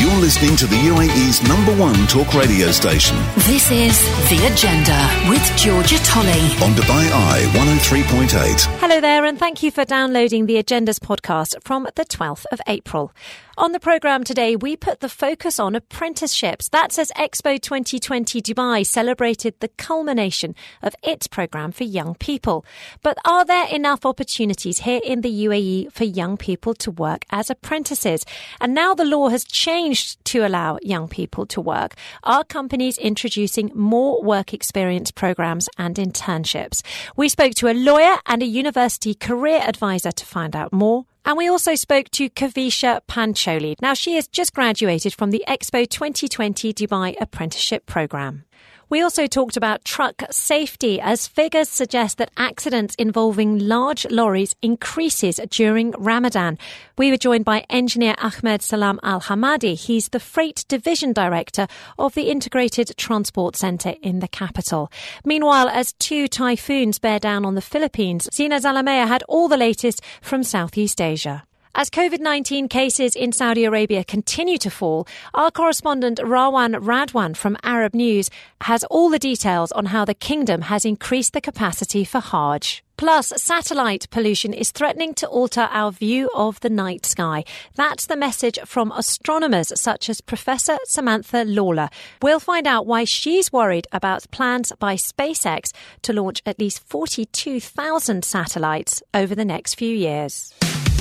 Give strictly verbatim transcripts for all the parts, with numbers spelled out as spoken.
You're listening to the U A E's number one talk radio station. This is The Agenda with Georgia Tolley On Dubai Eye one oh three point eight. Hello there, and thank you for downloading the Agenda's podcast from the twelfth of April. On the programme today, we put the focus on apprenticeships. That's as Expo twenty twenty Dubai celebrated the culmination of its programme for young people. But are there enough opportunities here in the U A E for young people to work as apprentices? And now the law has changed to allow young people to work. Are companies introducing more work experience programmes and internships? We spoke to a lawyer and a university career advisor to find out more. And we also spoke to Kavisha Pancholi. Now, she has just graduated from the Expo twenty twenty Dubai Apprenticeship Programme. We also talked about truck safety, as figures suggest that accidents involving large lorries increases during Ramadan. We were joined by engineer Ahmed Salam Al-Hamadi. He's the Freight Division Director of the Integrated Transport Centre in the capital. Meanwhile, as two typhoons bear down on the Philippines, Zina Zalamea had all the latest from Southeast Asia. As COVID nineteen cases in Saudi Arabia continue to fall, our correspondent Rawan Radwan from Arab News has all the details on how the kingdom has increased the capacity for Hajj. Plus, satellite pollution is threatening to alter our view of the night sky. That's the message from astronomers such as Professor Samantha Lawler. We'll find out why she's worried about plans by SpaceX to launch at least forty-two thousand satellites over the next few years.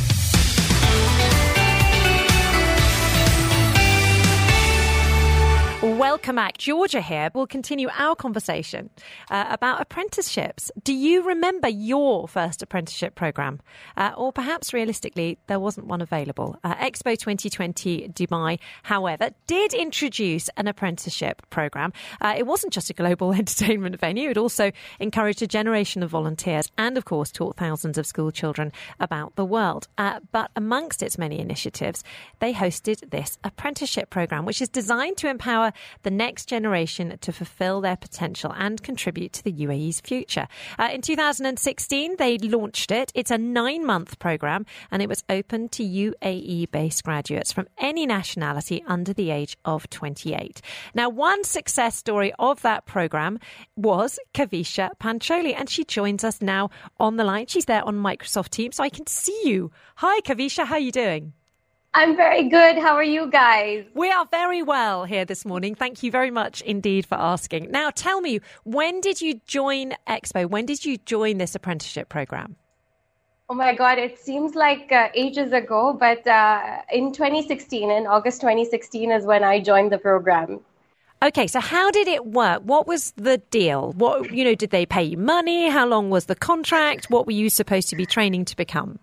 Welcome back. Georgia here. We'll continue our conversation uh, about apprenticeships. Do you remember your first apprenticeship programme? Uh, or perhaps realistically, there wasn't one available. Uh, Expo twenty twenty Dubai, however, did introduce an apprenticeship programme. Uh, it wasn't just a global entertainment venue. It also encouraged a generation of volunteers and, of course, taught thousands of school children about the world. Uh, but amongst its many initiatives, they hosted this apprenticeship programme, which is designed to empower the next generation to fulfill their potential and contribute to the U A E's future. Uh, in two thousand sixteen, they launched it. It's a nine-month programme, and it was open to U A E-based graduates from any nationality under the age of twenty-eight. Now, one success story of that programme was Kavisha Pancholi, and she joins us now on the line. She's there on Microsoft Teams, so I can see you. Hi, Kavisha. How are you doing? I'm very good. How are you guys? We are very well here this morning. Thank you very much indeed for asking. Now, tell me, when did you join Expo? When did you join this apprenticeship programme? Oh my God, it seems like uh, ages ago, but uh, in twenty sixteen, in August twenty sixteen is when I joined the program. Okay, so how did it work? What was the deal? What, you know, did they pay you money? How long was the contract? What were you supposed to be training to become?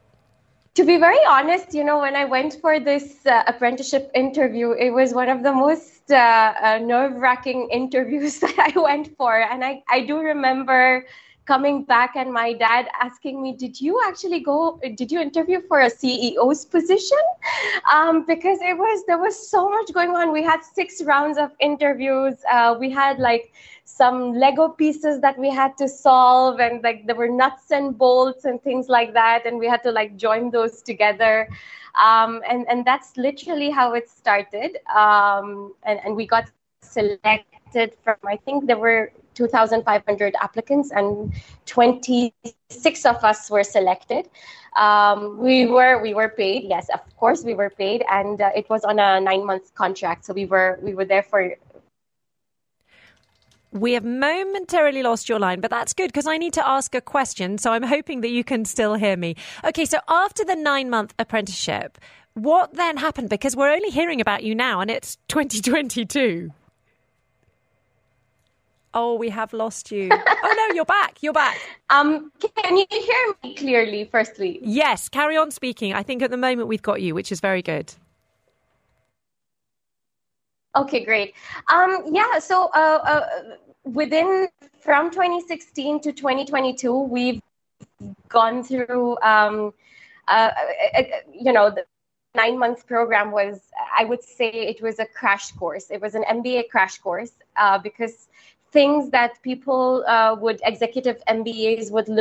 To be very honest, you know, when I went for this uh, apprenticeship interview, it was one of the most uh, uh, nerve-wracking interviews that I went for. And I, I do remember coming back and my dad asking me, did you actually go, did you interview for a C E O's position? Um, because it was, there was so much going on. We had six rounds of interviews. Uh, we had like some Lego pieces that we had to solve, and like there were nuts and bolts and things like that. And we had to like join those together. Um, and, and that's literally how it started. Um, and, and we got selected from, I think there were two thousand five hundred applicants and twenty-six of us were selected. Um, we were we were paid. Yes, of course we were paid, and uh, it was on a nine month contract. So we were we were there for. We have momentarily lost your line, but that's good because I need to ask a question. So I'm hoping that you can still hear me. Okay, so after the nine month apprenticeship, what then happened? Because we're only hearing about you now, and it's twenty twenty-two. Oh, we have lost you. Oh, no, you're back. You're back. Um, can you hear me clearly, firstly? Yes, carry on speaking. I think at the moment we've got you, which is very good. Okay, great. Um, yeah, so uh, uh, within, from twenty sixteen to twenty twenty-two, we've gone through, um, uh, uh, you know, the nine-month program was, I would say it was a crash course. It was an M B A crash course uh, because things that people uh, would, executive M B As would learn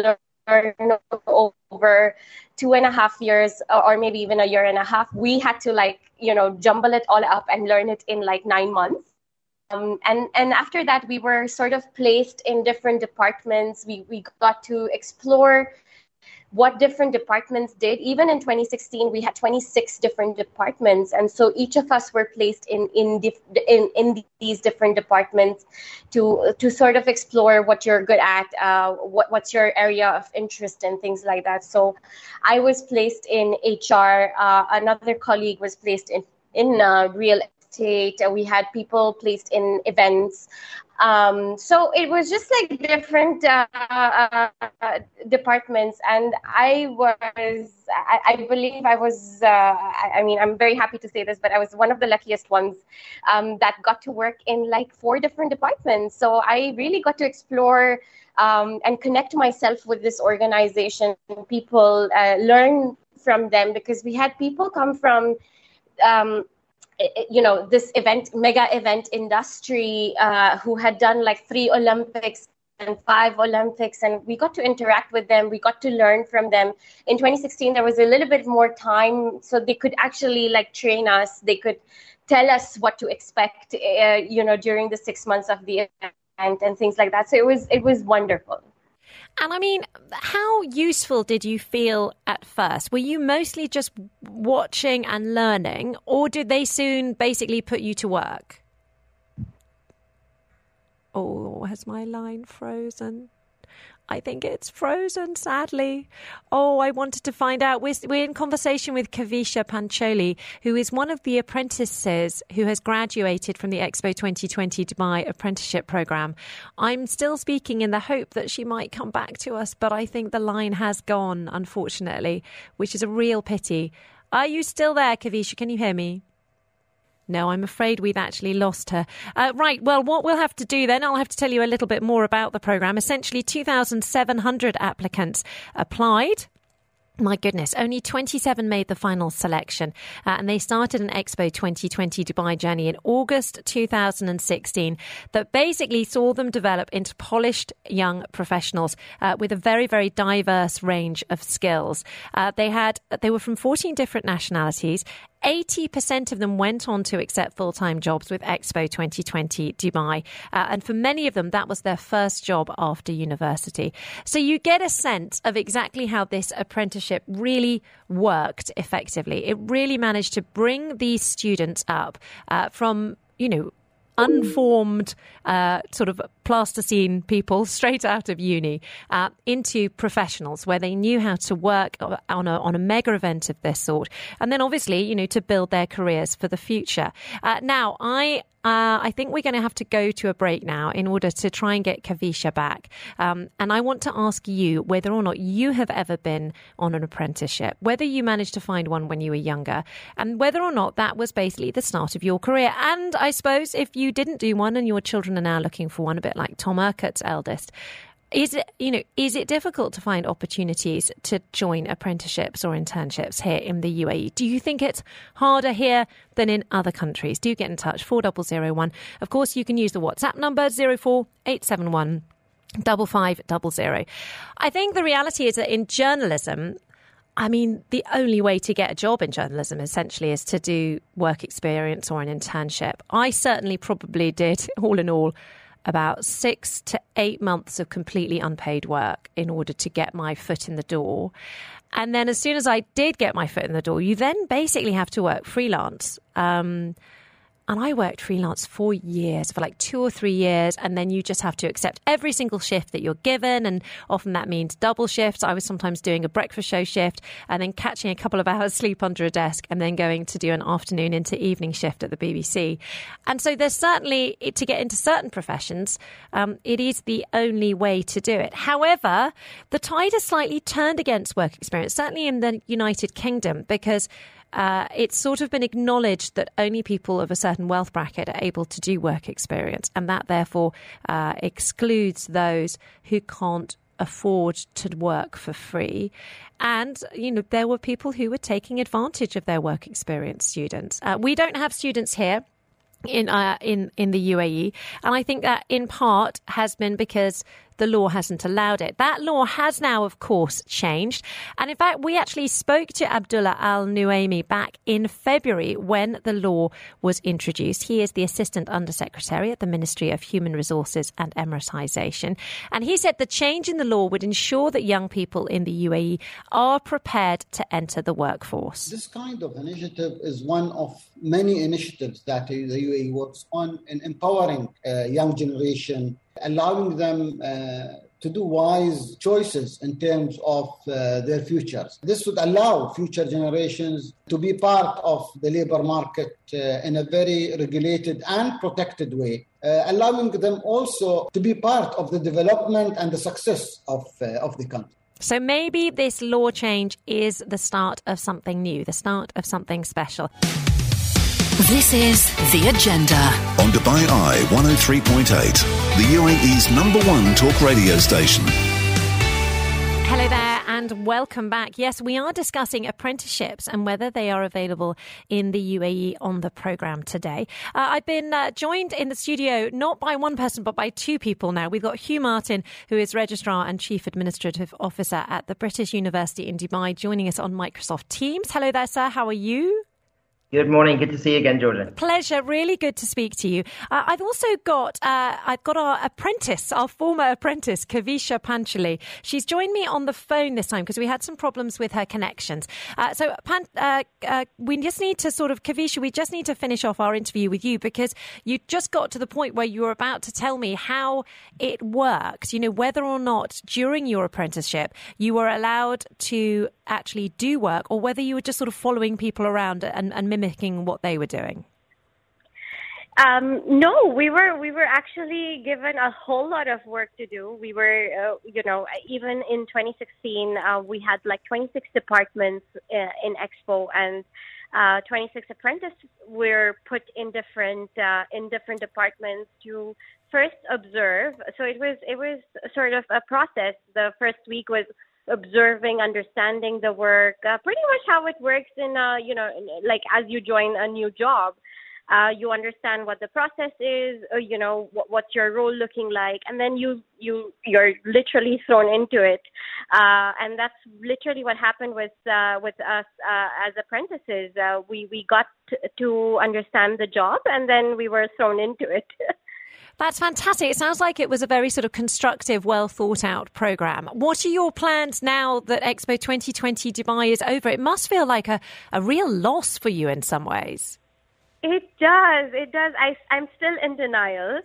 learn over two and a half years or maybe even a year and a half. We had to like, you know, jumble it all up and learn it in like nine months. Um, and, and after that, we were sort of placed in different departments. We, we got to explore what different departments did. Even in twenty sixteen, we had twenty-six different departments. And so each of us were placed in in, dif- in, in these different departments to to sort of explore what you're good at, uh, what, what's your area of interest and things like that. So I was placed in H R. Uh, another colleague was placed in, in uh, real estate. Uh, we had people placed in events. Um, so it was just like different uh, uh, departments, and I was, I, I believe I was, uh, I, I mean, I'm very happy to say this, but I was one of the luckiest ones um, that got to work in like four different departments. So I really got to explore um, and connect myself with this organization, people, uh, learn from them, because we had people come from um, you know, this event, mega event industry, uh, who had done like three Olympics and five Olympics, and we got to interact with them. We got to learn from them. In twenty sixteen, there was a little bit more time, so they could actually like train us. They could tell us what to expect, uh, you know, during the six months of the event and things like that. So it was, it was wonderful. And I mean, how useful did you feel at first? Were you mostly just watching and learning, or did they soon basically put you to work? Oh, has my line frozen? I think it's frozen, sadly. Oh, I wanted to find out. We're, we're in conversation with Kavisha Pancholi, who is one of the apprentices who has graduated from the Expo twenty twenty Dubai apprenticeship program. I'm still speaking in the hope that she might come back to us, but I think the line has gone, unfortunately, which is a real pity. Are you still there, Kavisha? Can you hear me? No, I'm afraid we've actually lost her. Uh, right, well, what we'll have to do then, I'll have to tell you a little bit more about the programme. Essentially, two thousand seven hundred applicants applied. My goodness, only twenty-seven made the final selection, uh, and they started an Expo twenty twenty Dubai journey in August two thousand sixteen that basically saw them develop into polished young professionals uh, with a very, very diverse range of skills. Uh, they had, they were from fourteen different nationalities. eighty percent of them went on to accept full-time jobs with Expo twenty twenty Dubai. Uh, and for many of them, that was their first job after university. So you get a sense of exactly how this apprenticeship really worked effectively. It really managed to bring these students up uh, from, you know, unformed uh, sort of plasticine people straight out of uni uh, into professionals where they knew how to work on a, on a mega event of this sort. And then obviously, you know, to build their careers for the future. Uh, now, I Uh, I think we're going to have to go to a break now in order to try and get Kavisha back. Um, and I want to ask you whether or not you have ever been on an apprenticeship, whether you managed to find one when you were younger, and whether or not that was basically the start of your career. And I suppose if you didn't do one and your children are now looking for one, a bit like Tom Urquhart's eldest, Is it, you know, is it difficult to find opportunities to join apprenticeships or internships here in the U A E? Do you think it's harder here than in other countries? Do get in touch, four zero zero one. Of course, you can use the WhatsApp number, zero four eight seven one five five zero zero. I think the reality is that in journalism, I mean, the only way to get a job in journalism essentially is to do work experience or an internship. I certainly probably did, all in all, about six to eight months of completely unpaid work in order to get my foot in the door. And then as soon as I did get my foot in the door, you then basically have to work freelance. Um, and I worked freelance for years, for like two or three years. And then you just have to accept every single shift that you're given. And often that means double shifts. I was sometimes doing a breakfast show shift and then catching a couple of hours sleep under a desk and then going to do an afternoon into evening shift at the B B C. And so there's certainly, to get into certain professions, um, it is the only way to do it. However, the tide has slightly turned against work experience, certainly in the United Kingdom, because Uh, it's sort of been acknowledged that only people of a certain wealth bracket are able to do work experience, and that therefore uh, excludes those who can't afford to work for free. And, you know, there were people who were taking advantage of their work experience students. Uh, we don't have students here in uh, in in the U A E, and I think that in part has been because the law hasn't allowed it. That law has now, of course, changed. And in fact, we actually spoke to Abdullah Al Nuaimi back in February when the law was introduced. He is the Assistant Undersecretary at the Ministry of Human Resources and Emiratisation. And he said the change in the law would ensure that young people in the U A E are prepared to enter the workforce. This kind of initiative is one of many initiatives that the U A E works on in empowering uh, young generation, allowing them uh, to do wise choices in terms of uh, their futures. This would allow future generations to be part of the labor market uh, in a very regulated and protected way, uh, allowing them also to be part of the development and the success of, uh, of the country. So maybe this law change is the start of something new, the start of something special. This is The Agenda. On Dubai Eye one oh three point eight, the U A E's number one talk radio station. Hello there and welcome back. Yes, we are discussing apprenticeships and whether they are available in the U A E on the programme today. Uh, I've been uh, joined in the studio not by one person but by two people now. We've got Hugh Martin, who is Registrar and Chief Administrative Officer at the British University in Dubai, joining us on Microsoft Teams. Hello there, sir. How are you? Good morning. Good to see you again, Georgia. Pleasure. Really good to speak to you. Uh, I've also got uh, I've got our apprentice, our former apprentice, Kavisha Panchali. She's joined me on the phone this time because we had some problems with her connections. Uh, so Pan, uh, uh, we just need to sort of, Kavisha, we just need to finish off our interview with you because you just got to the point where you were about to tell me how it works, you know, whether or not during your apprenticeship you were allowed to actually do work or whether you were just sort of following people around and, and mimicking what they were doing. Um, no, we were we were actually given a whole lot of work to do. We were, uh, you know, even in twenty sixteen, uh, we had like twenty-six departments uh, in Expo, and uh, twenty-six apprentices were put in different uh, in different departments to first observe. So it was it was sort of a process. The first week was observing, understanding the work, uh, pretty much how it works in, uh, you know, like as you join a new job, uh, you understand what the process is, or, you know, what, what's your role looking like, and then you, you, you're literally thrown into it. Uh, and that's literally what happened with, uh, with us uh, as apprentices. Uh, we, we got t- to understand the job, and then we were thrown into it. That's fantastic. It sounds like it was a very sort of constructive, well thought out programme. What are your plans now that Expo twenty twenty Dubai is over? It must feel like a, a real loss for you in some ways. It does. It does. I, I'm still in denial.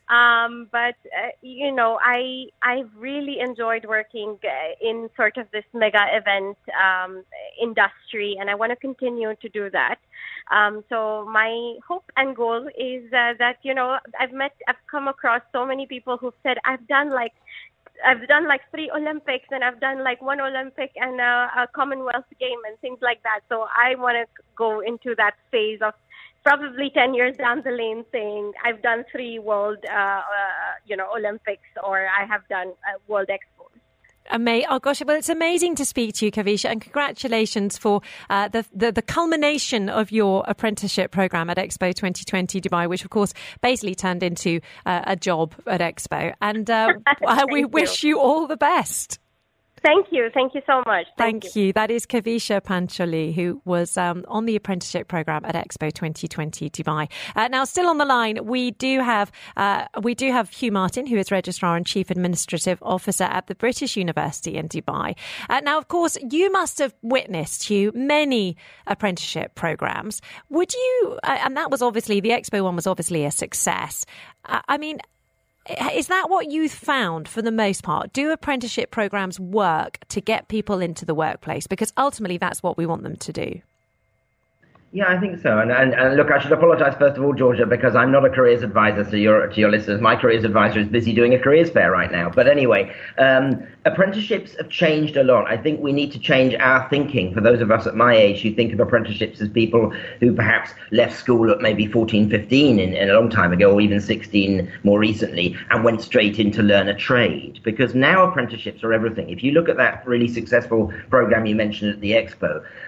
Um, but, uh, you know, I I really enjoyed working in sort of this mega event um, industry, and I want to continue to do that. Um, so my hope and goal is uh, that, you know, I've met, I've come across so many people who've said, I've done like, I've done like three Olympics and I've done like one Olympic and a, a Commonwealth game and things like that. So I want to go into that phase of probably ten years down the lane saying I've done three world, uh, uh, you know, Olympics, or I have done uh, World Expos. Ama- oh gosh, well, it's amazing to speak to you, Kavisha, and congratulations for uh, the, the the culmination of your apprenticeship program at Expo twenty twenty Dubai, which of course basically turned into uh, a job at Expo. And uh, we you. wish you all the best. Thank you. Thank you so much. Thank, Thank you. you. That is Kavisha Panchali, who was um, on the apprenticeship program at Expo twenty twenty Dubai. Uh, now, still on the line, we do have uh, we do have Hugh Martin, who is Registrar and Chief Administrative Officer at the British University in Dubai. Uh, now, of course, you must have witnessed, Hugh, many apprenticeship programs. Would you? Uh, and that was obviously the Expo one was obviously a success. Uh, I mean. Is that what you found for the most part? Do apprenticeship programs work to get people into the workplace? Because ultimately that's what we want them to do. Yeah, I think so. And, and, and look, I should apologise first of all, Georgia, because I'm not a careers advisor to your to your listeners. My careers advisor is busy doing a careers fair right now. But anyway, um, apprenticeships have changed a lot. I think we need to change our thinking. For those of us at my age who think of apprenticeships as people who perhaps left school at maybe fourteen, fifteen in, in a long time ago, or even sixteen more recently, and went straight in to learn a trade. Because now apprenticeships are everything. If you look at that really successful program you mentioned at the Expo,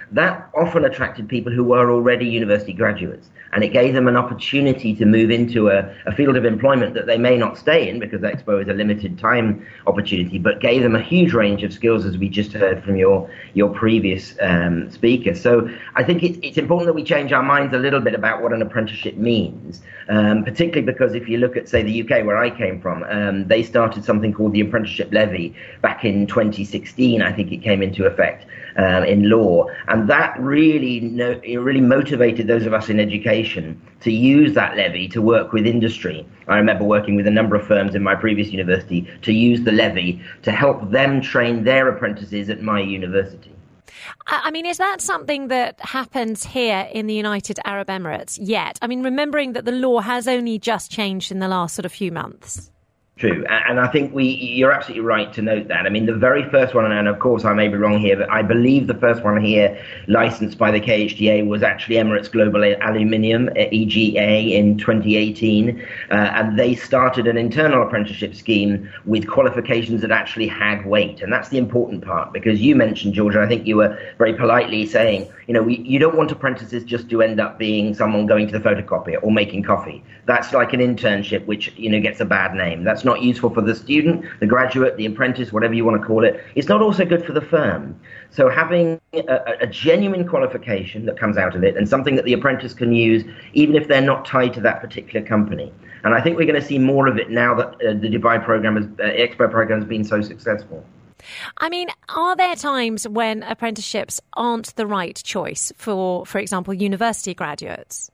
that often attracted people who were already university graduates. And it gave them an opportunity to move into a, a field of employment that they may not stay in, because Expo is a limited time opportunity, but gave them a huge range of skills, as we just heard from your your previous um, speaker. So I think it, it's important that we change our minds a little bit about what an apprenticeship means, um, particularly because if you look at, say, the U K, where I came from, um, they started something called the Apprenticeship Levy back in twenty sixteen. I think it came into effect um, in law, and that really, no, it really motivated those of us in education to use that levy to work with industry. I remember working with a number of firms in my previous university to use the levy to help them train their apprentices at my university. I mean, is that something that happens here in the United Arab Emirates yet? I mean, remembering that the law has only just changed in the last sort of few months. True, and I think we you're absolutely right to note that. I mean, the very first one, and of course I may be wrong here, but I believe the first one here licensed by the K H D A was actually Emirates Global Aluminium, E G A, in twenty eighteen, uh, and they started an internal apprenticeship scheme with qualifications that actually had weight, and that's the important part, because you mentioned, Georgia, I think you were very politely saying, you know, we, you don't want apprentices just to end up being someone going to the photocopier or making coffee. That's like an internship, which, you know, gets a bad name. That's not useful for the student, the graduate, the apprentice, whatever you want to call it. It's not also good for the firm. So having a, a genuine qualification that comes out of it, and something that the apprentice can use, even if they're not tied to that particular company. And I think we're going to see more of it now that uh, the Dubai program, has, uh, Expo program, has been so successful. I mean, are there times when apprenticeships aren't the right choice for, for example, university graduates?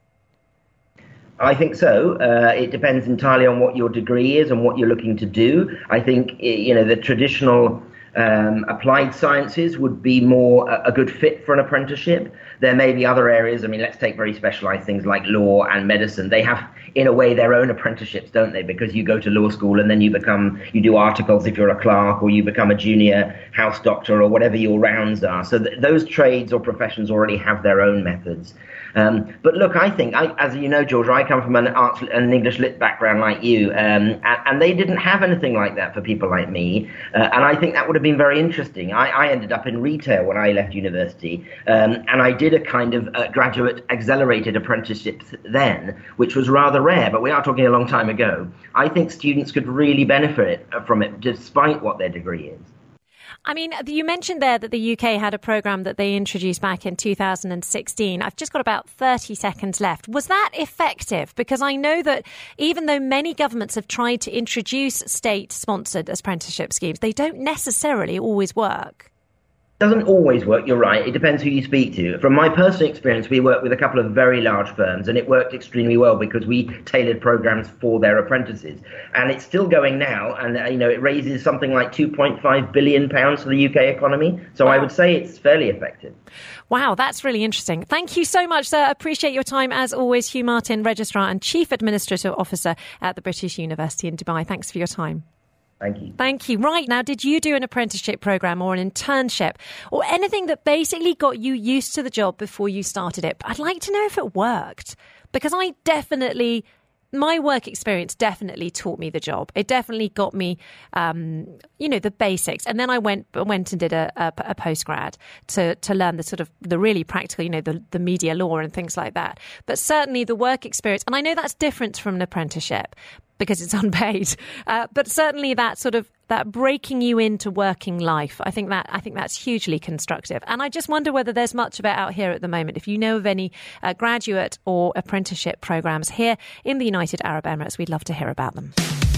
I think so. Uh, it depends entirely on what your degree is and what you're looking to do. I think, you know, the traditional um, applied sciences would be more a, a good fit for an apprenticeship. There may be other areas. I mean, let's take very specialized things like law and medicine. They have, in a way, their own apprenticeships, don't they? Because you go to law school and then you become, you do articles if you're a clerk, or you become a junior house doctor, or whatever your rounds are. So th- those trades or professions already have their own methods. Um, but look, I think, I, as you know, George, I come from an arts, an English lit background like you, um, and, and they didn't have anything like that for people like me. Uh, and I think that would have been very interesting. I, I ended up in retail when I left university, um, and I did a kind of uh, graduate accelerated apprenticeship then, which was rather rare, but we are talking a long time ago. I think students could really benefit from it, despite what their degree is. I mean, you mentioned there that the U K had a programme that they introduced back in two thousand sixteen. I've just got about thirty seconds left. Was that effective? Because I know that even though many governments have tried to introduce state-sponsored apprenticeship schemes, they don't necessarily always work. Doesn't always work, you're right. It depends who you speak to. From my personal experience, we worked with a couple of very large firms, and it worked extremely well because we tailored programs for their apprentices. And it's still going now, and uh, you know, it raises something like two point five billion pounds for the U K economy. So wow. I would say it's fairly effective. Wow, that's really interesting. Thank you so much, sir. Appreciate your time. As always, Hugh Martin, Registrar and Chief Administrative Officer at the British University in Dubai. Thanks for your time. Thank you. Thank you. Right, now, did you do an apprenticeship programme or an internship or anything that basically got you used to the job before you started it? I'd like to know if it worked, because I definitely... my work experience definitely taught me the job. It definitely got me, um, you know, the basics. And then I went went and did a, a, a postgrad to to learn the sort of the really practical, you know, the, the media law and things like that. But certainly the work experience, and I know that's different from an apprenticeship because it's unpaid. Uh, but certainly that sort of that breaking you into working life, I think that I think that's hugely constructive. And I just wonder whether there's much of it out here at the moment. If you know of any uh, graduate or apprenticeship programs here in the United Arab Emirates, we'd love to hear about them.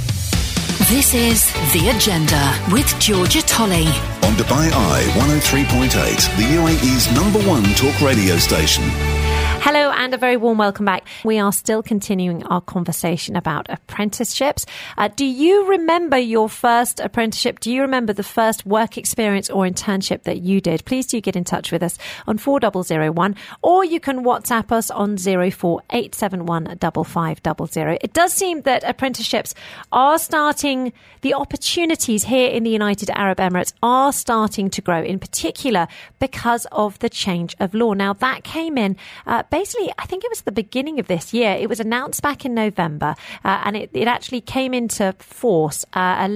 This is The Agenda with Georgia Tolley. On Dubai Eye one oh three point eight, the U A E's number one talk radio station. Hello and a very warm welcome back. We are still continuing our conversation about apprenticeships. Uh, do you remember your first apprenticeship? Do you remember the first work experience or internship that you did? Please do get in touch with us on four zero zero one, or you can WhatsApp us on zero four eight seven one five five zero zero. It does seem that apprenticeships are starting, the opportunities here in the United Arab Emirates are starting to grow, in particular because of the change of law. Now, that came in uh, basically, I think it was the beginning of this year. It was announced back in November, uh, and it, it actually came into force, uh,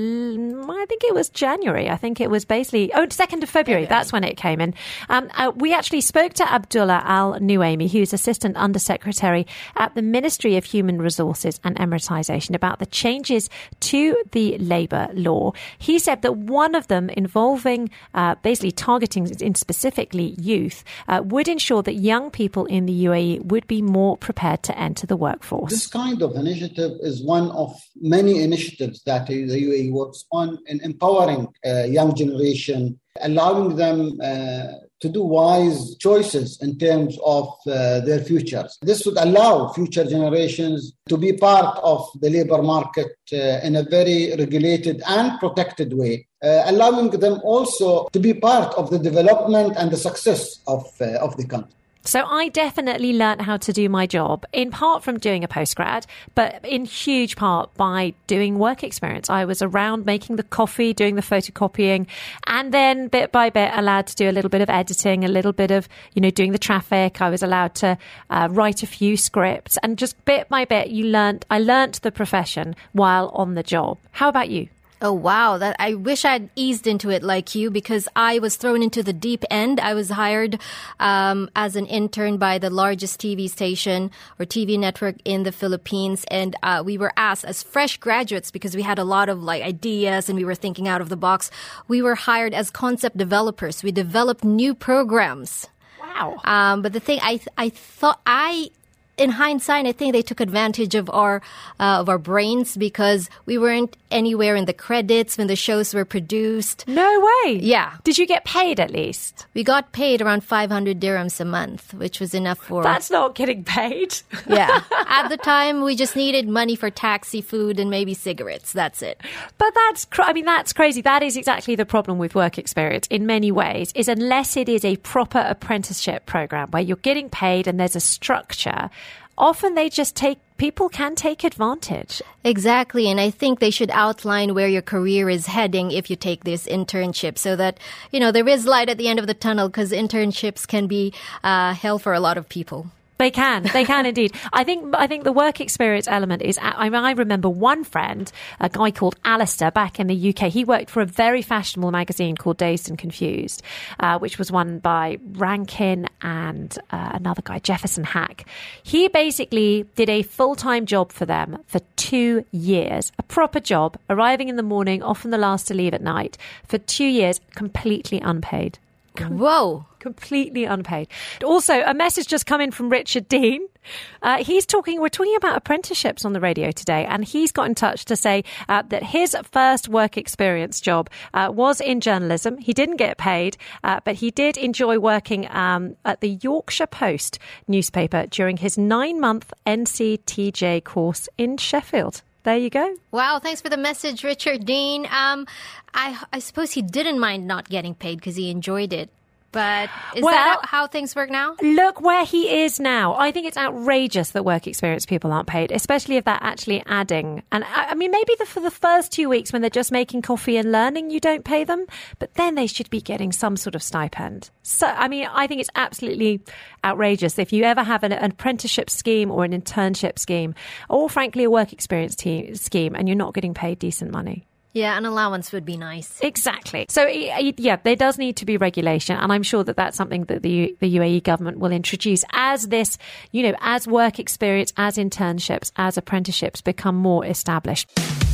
I think it was January. I think it was basically, oh, second of February. That's when it came in. Um, uh, we actually spoke to Abdullah Al-Nuaimi, who's Assistant Undersecretary at the Ministry of Human Resources and Emiratisation, about the changes to the labour law. He said that one of them, involving uh, basically targeting in specifically youth, uh, would ensure that young people in the U A E would be more prepared to enter the workforce. This kind of initiative is one of many initiatives that the U A E works on in empowering uh, young generation, allowing them uh, to do wise choices in terms of uh, their futures. This would allow future generations to be part of the labor market uh, in a very regulated and protected way, uh, allowing them also to be part of the development and the success of, uh, of the country. So I definitely learnt how to do my job, in part from doing a postgrad, but in huge part by doing work experience. I was around making the coffee, doing the photocopying, and then bit by bit allowed to do a little bit of editing, a little bit of, you know, doing the traffic. I was allowed to uh, write a few scripts, and just bit by bit you learnt, I learnt the profession while on the job. How about you? Oh, wow. That I wish I'd eased into it like you, because I was thrown into the deep end. I was hired um, as an intern by the largest T V station or T V network in the Philippines. And uh, we were asked as fresh graduates, because we had a lot of like ideas and we were thinking out of the box. We were hired as concept developers. We developed new programs. Wow. Um, but the thing I, th- I thought I... In hindsight, I think they took advantage of our uh, of our brains, because we weren't anywhere in the credits when the shows were produced. No way. Yeah. Did you get paid at least? We got paid around five hundred dirhams a month, which was enough for... That's not getting paid. Yeah. At the time, we just needed money for taxi, food, and maybe cigarettes. That's it. But that's, cr- I mean, that's crazy. That is exactly the problem with work experience in many ways, is unless it is a proper apprenticeship program where you're getting paid and there's a structure, often they just take, people can take advantage. Exactly. And I think they should outline where your career is heading if you take this internship, so that, you know, there is light at the end of the tunnel, because internships can be uh, hell for a lot of people. They can. They can indeed. I think I think the work experience element is, I, I remember one friend, a guy called Alistair back in the U K. He worked for a very fashionable magazine called Dazed and Confused, uh, which was run by Rankin and uh, another guy, Jefferson Hack. He basically did a full-time job for them for two years, a proper job, arriving in the morning, often the last to leave at night, for two years, completely unpaid. Whoa. Completely unpaid. Also, a message just come in from Richard Dean. Uh, he's talking, we're talking about apprenticeships on the radio today, and he's got in touch to say uh, that his first work experience job uh, was in journalism. He didn't get paid, uh, but he did enjoy working um, at the Yorkshire Post newspaper during his nine-month N C T J course in Sheffield. There you go. Wow, thanks for the message, Richard Dean. Um, I, I suppose he didn't mind not getting paid because he enjoyed it. But is well, that how things work now? Look where he is now. I think it's outrageous that work experience people aren't paid, especially if they're actually adding. And I mean, maybe the, for the first two weeks when they're just making coffee and learning, you don't pay them. But then they should be getting some sort of stipend. So, I mean, I think it's absolutely outrageous. If you ever have an, an apprenticeship scheme or an internship scheme, or frankly, a work experience te- scheme, and you're not getting paid decent money. Yeah, an allowance would be nice. Exactly. So, yeah, there does need to be regulation. And I'm sure that that's something that the, the U A E government will introduce as this, you know, as work experience, as internships, as apprenticeships become more established.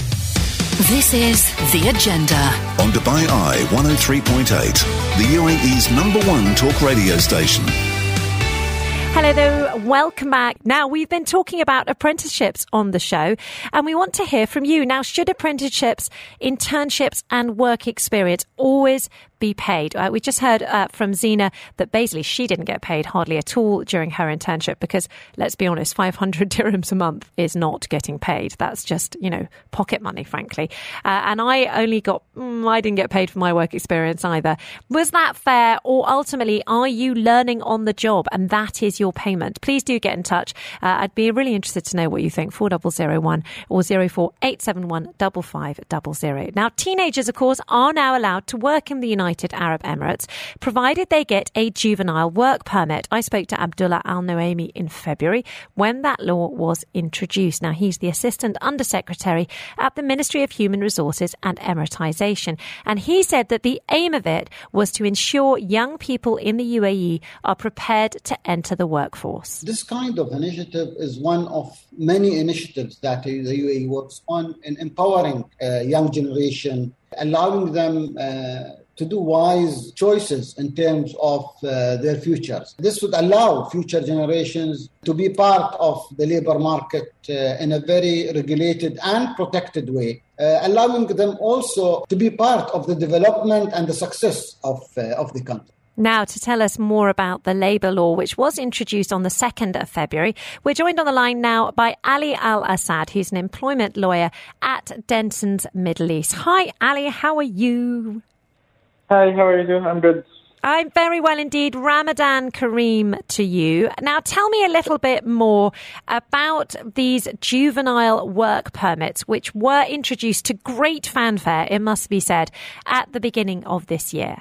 This is The Agenda. On Dubai Eye one oh three point eight, the U A E's number one talk radio station. Hello there, welcome back. Now, we've been talking about apprenticeships on the show, and we want to hear from you. Now, should apprenticeships, internships and work experience always be paid? Uh, we just heard uh, from Zina that basically she didn't get paid hardly at all during her internship because, let's be honest, five hundred dirhams a month is not getting paid. That's just, you know, pocket money, frankly. Uh, and I only got, mm, I didn't get paid for my work experience either. Was that fair, or ultimately are you learning on the job and that is your payment? Please please do get in touch. Uh, I'd be really interested to know what you think. four zero zero one or zero four eight seven one five five zero zero. Now, teenagers, of course, are now allowed to work in the United Arab Emirates, provided they get a juvenile work permit. I spoke to Abdullah Al-Noaimi in February when that law was introduced. Now, he's the Assistant Undersecretary at the Ministry of Human Resources and Emiratization. And he said that the aim of it was to ensure young people in the U A E are prepared to enter the workforce. This kind of initiative is one of many initiatives that the U A E works on in empowering a young generation, allowing them uh, to do wise choices in terms of uh, their futures. This would allow future generations to be part of the labor market uh, in a very regulated and protected way, uh, allowing them also to be part of the development and the success of, uh, of the country. Now, to tell us more about the labour law, which was introduced on the second of February, we're joined on the line now by Ali Al-Assad, who's an employment lawyer at Denson's Middle East. Hi, Ali, how are you? Hi, how are you doing? I'm good. I'm very well indeed. Ramadan Kareem to you. Now, tell me a little bit more about these juvenile work permits, which were introduced to great fanfare, it must be said, at the beginning of this year.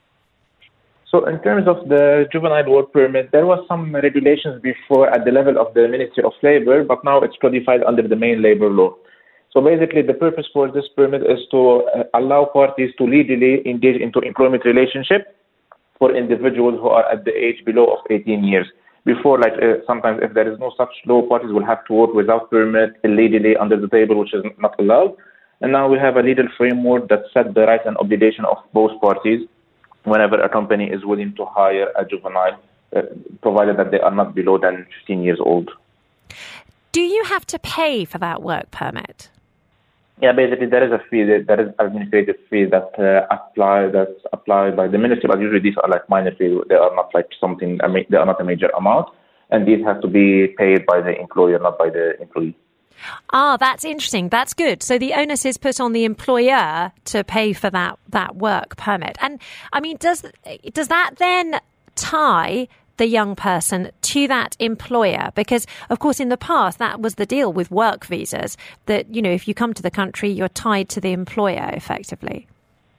So in terms of the juvenile work permit, there was some regulations before at the level of the Ministry of Labour, but now it's codified under the main labour law. So basically, the purpose for this permit is to uh, allow parties to legally engage into employment relationship for individuals who are at the age below of eighteen years. Before, like uh, sometimes if there is no such law, parties will have to work without permit illegally under the table, which is not allowed. And now we have a legal framework that sets the rights and obligation of both parties whenever a company is willing to hire a juvenile, uh, provided that they are not below than fifteen years old. Do you have to pay for that work permit? Yeah, basically there is a fee, there is administrative fee that uh, apply that's applied by the ministry, but usually these are like minor fees. They are not like something, they are not a major amount, and these have to be paid by the employer, not by the employee. Ah, that's interesting. That's good. So the onus is put on the employer to pay for that, that work permit. And I mean, does does that then tie the young person to that employer? Because, of course, in the past, that was the deal with work visas, that, you know, if you come to the country, you're tied to the employer effectively.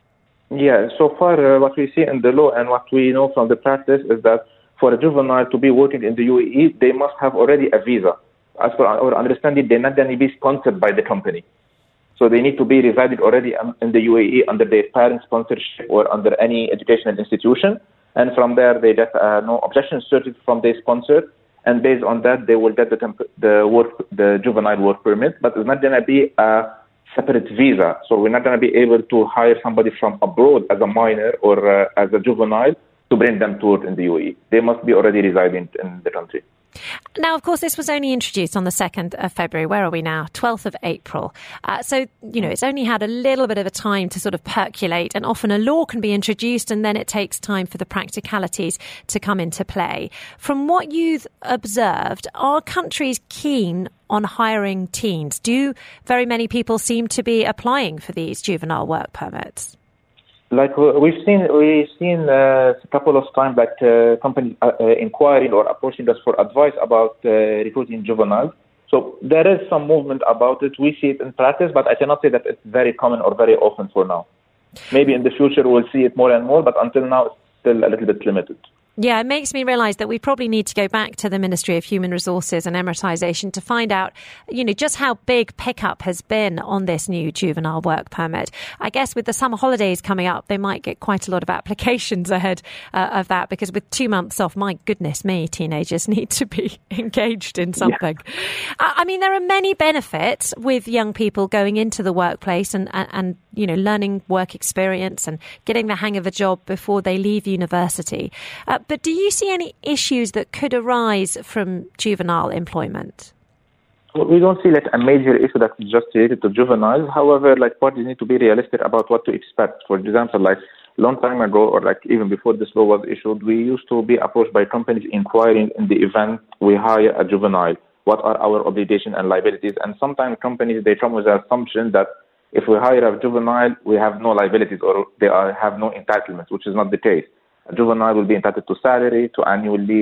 Yeah, so far uh, what we see in the law and what we know from the practice is that for a juvenile to be working in the U A E, they must have already a visa. As per our understanding, they're not going to be sponsored by the company. So they need to be resided already in the U A E under their parent sponsorship or under any educational institution. And from there, they get uh, no objection certificate from their sponsor. And based on that, they will get the, temp- the work, the juvenile work permit. But it's not going to be a separate visa. So we're not going to be able to hire somebody from abroad as a minor or uh, as a juvenile to bring them to work in the U A E. They must be already residing in the country. Now, of course, this was only introduced on the second of February. Where are we now? twelfth of April. Uh, so, you know, it's only had a little bit of a time to sort of percolate, and often a law can be introduced and then it takes time for the practicalities to come into play. From what you've observed, are countries keen on hiring teens? Do very many people seem to be applying for these juvenile work permits? Like we've seen, we've seen uh, a couple of times, like uh, companies uh, uh, inquiring or approaching us for advice about uh, recruiting juveniles. So there is some movement about it. We see it in practice, but I cannot say that it's very common or very often for now. Maybe in the future we'll see it more and more, but until now it's still a little bit limited. Yeah, it makes me realise that we probably need to go back to the Ministry of Human Resources and Emiratization to find out, you know, just how big pickup has been on this new juvenile work permit. I guess with the summer holidays coming up, they might get quite a lot of applications ahead uh, of that, because with two months off, my goodness me, teenagers need to be engaged in something. Yeah. I mean, there are many benefits with young people going into the workplace and, and, and, you know, learning work experience and getting the hang of a job before they leave university. Uh, But do you see any issues that could arise from juvenile employment? Well, we don't see like a major issue that is just related to juveniles. However, like parties need to be realistic about what to expect. For example, like a long time ago, or like even before this law was issued, we used to be approached by companies inquiring in the event we hire a juvenile, what are our obligations and liabilities? And sometimes companies, they come with the assumption that if we hire a juvenile, we have no liabilities or they are, have no entitlements, which is not the case. A juvenile will be entitled to salary, to annual leave,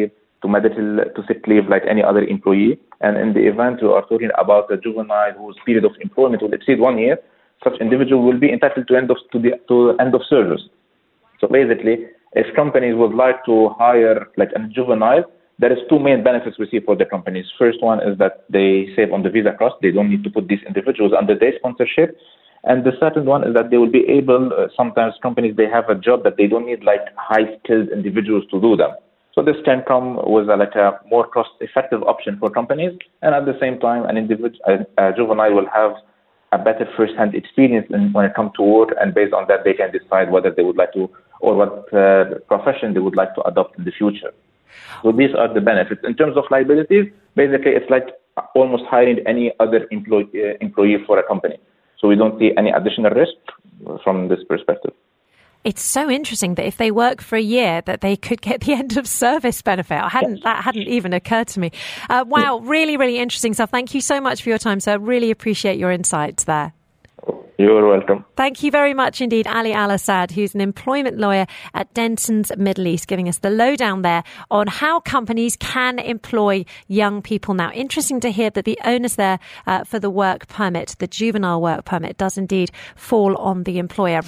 to medical, to sick leave like any other employee. And in the event we are talking about a juvenile whose period of employment will exceed one year, such individual will be entitled to end of to the to end of service. So basically, if companies would like to hire like a juvenile, there is two main benefits we see for the companies. First one is that they save on the visa cost. They don't need to put these individuals under their sponsorship. And the second one is that they will be able, uh, sometimes companies, they have a job that they don't need like high-skilled individuals to do them. So this can come with a, like a more cost-effective option for companies. And at the same time, an individual, a, a juvenile will have a better first-hand experience in, when it comes to work. And based on that, they can decide whether they would like to, or what uh, profession they would like to adopt in the future. So these are the benefits. In terms of liabilities, basically it's like almost hiring any other employee, uh, employee for a company. So we don't see any additional risk from this perspective. It's so interesting that if they work for a year, that they could get the end of service benefit. I hadn't that hadn't even occurred to me. Uh, wow, really, really interesting stuff. Thank you so much for your time, sir. Really appreciate your insights there. You're welcome. Thank you very much indeed, Ali Al-Assad, who's an employment lawyer at Denson's Middle East, giving us the lowdown there on how companies can employ young people now. Interesting to hear that the onus there uh, for the work permit, the juvenile work permit, does indeed fall on the employer.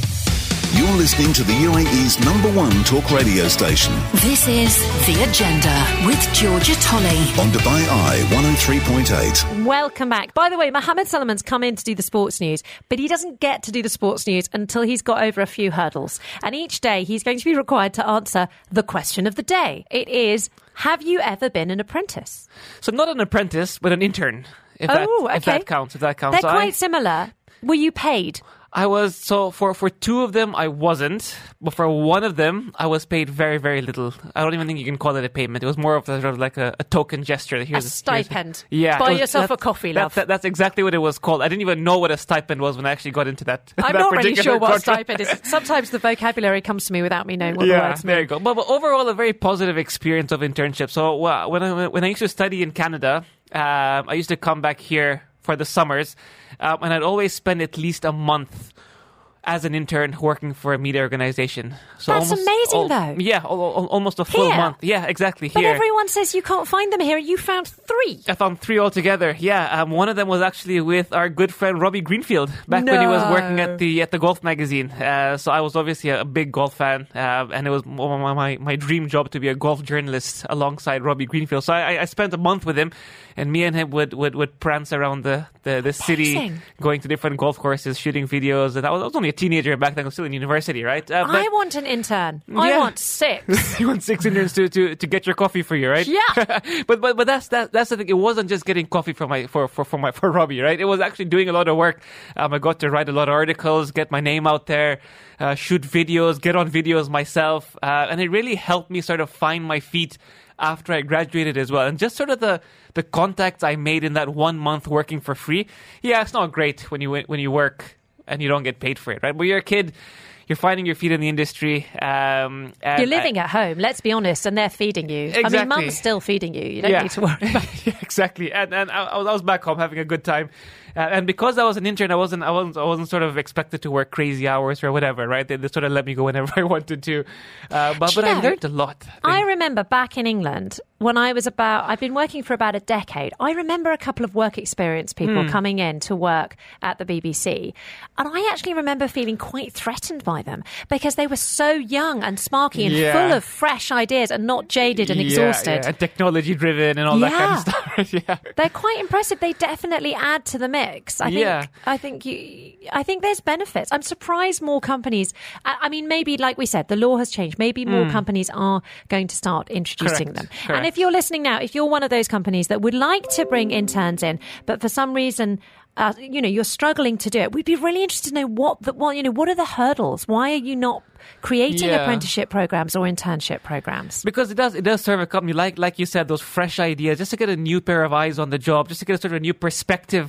You're listening to the U A E's number one talk radio station. This is The Agenda with Georgia Tolley On Dubai Eye one oh three point eight. Welcome back. By the way, Mohammed Solomon's come in to do the sports news, but he doesn't get to do the sports news until he's got over a few hurdles. And each day he's going to be required to answer the question of the day. It is, have you ever been an apprentice? So not an apprentice, but an intern. If, oh, that, okay. if that counts. If that counts. They're so quite I, similar. Were you paid? I was, so for, for two of them, I wasn't. But for one of them, I was paid very, very little. I don't even think you can call it a payment. It was more of a, sort of like a, a token gesture. Here's a stipend. Here's, yeah. Buy was, yourself that, a coffee, that, love. That, that's exactly what it was called. I didn't even know what a stipend was when I actually got into that. I'm that not really sure what contract. a stipend is. Sometimes the vocabulary comes to me without me knowing what yeah, the words mean. there you go. But, but overall, a very positive experience of internship. So uh, when I when I used to study in Canada, uh, I used to come back here for the summers, um, and I'd always spend at least a month as an intern working for a media organization. So That's almost, amazing, al- though. Yeah, al- al- almost a full Here? month. Yeah, exactly. But here. everyone says you can't find them here. You found three. I found three altogether. Yeah, um, one of them was actually with our good friend Robbie Greenfield back when he was working at the at the Golf magazine. Uh, so I was obviously a, a big golf fan, uh, and it was my, my my dream job to be a golf journalist alongside Robbie Greenfield. So I, I spent a month with him, and me and him would would, would prance around the the, the city, going to different golf courses, shooting videos. And I was, I was only a teenager back then. I was still in university, right? Uh, I want an intern. I Yeah. want six. You want six interns to, to, to get your coffee for you, right? Yeah. but but but that's that that's the thing. It wasn't just getting coffee for my for for for my for Robbie, right? It was actually doing a lot of work. Um, I got to write a lot of articles, get my name out there, uh, shoot videos, get on videos myself, uh, and it really helped me sort of find my feet after I graduated as well. And just sort of the the contacts I made in that one month working for free. Yeah, it's not great when you when you work and you don't get paid for it, right? But you're a kid. You're finding your feet in the industry. Um, and You're living I, at home, let's be honest, and they're feeding you. Exactly. I mean, mum's still feeding you. You don't yeah. need to worry about it. Yeah, exactly. And and I, I, was, I was back home having a good time. Uh, and because I was an intern, I wasn't, I wasn't, I wasn't sort of expected to work crazy hours or whatever, right? They, they sort of let me go whenever I wanted to. Uh, but but I learned a lot. I, I remember back in England when I was about, I've been working for about a decade. I remember a couple of work experience people Hmm. coming in to work at the B B C. And I actually remember feeling quite threatened by them because they were so young and sparky and Yeah. full of fresh ideas and not jaded and Yeah, exhausted. yeah, and technology driven and all that kind of stuff. yeah. They're quite impressive. They definitely add to the mix. I think. Yeah. I think you. I think there's benefits. I'm surprised more companies. I, I mean, maybe like we said, the law has changed. Maybe more Mm. companies are going to start introducing Correct. them. Correct. And if you're listening now, if you're one of those companies that would like to bring interns in, but for some reason, uh, you know, you're struggling to do it, we'd be really interested to know what the, well, you know, what are the hurdles? Why are you not creating Yeah. apprenticeship programs or internship programs? Because it does, it does serve a company, like like you said, those fresh ideas, just to get a new pair of eyes on the job, just to get a sort of a new perspective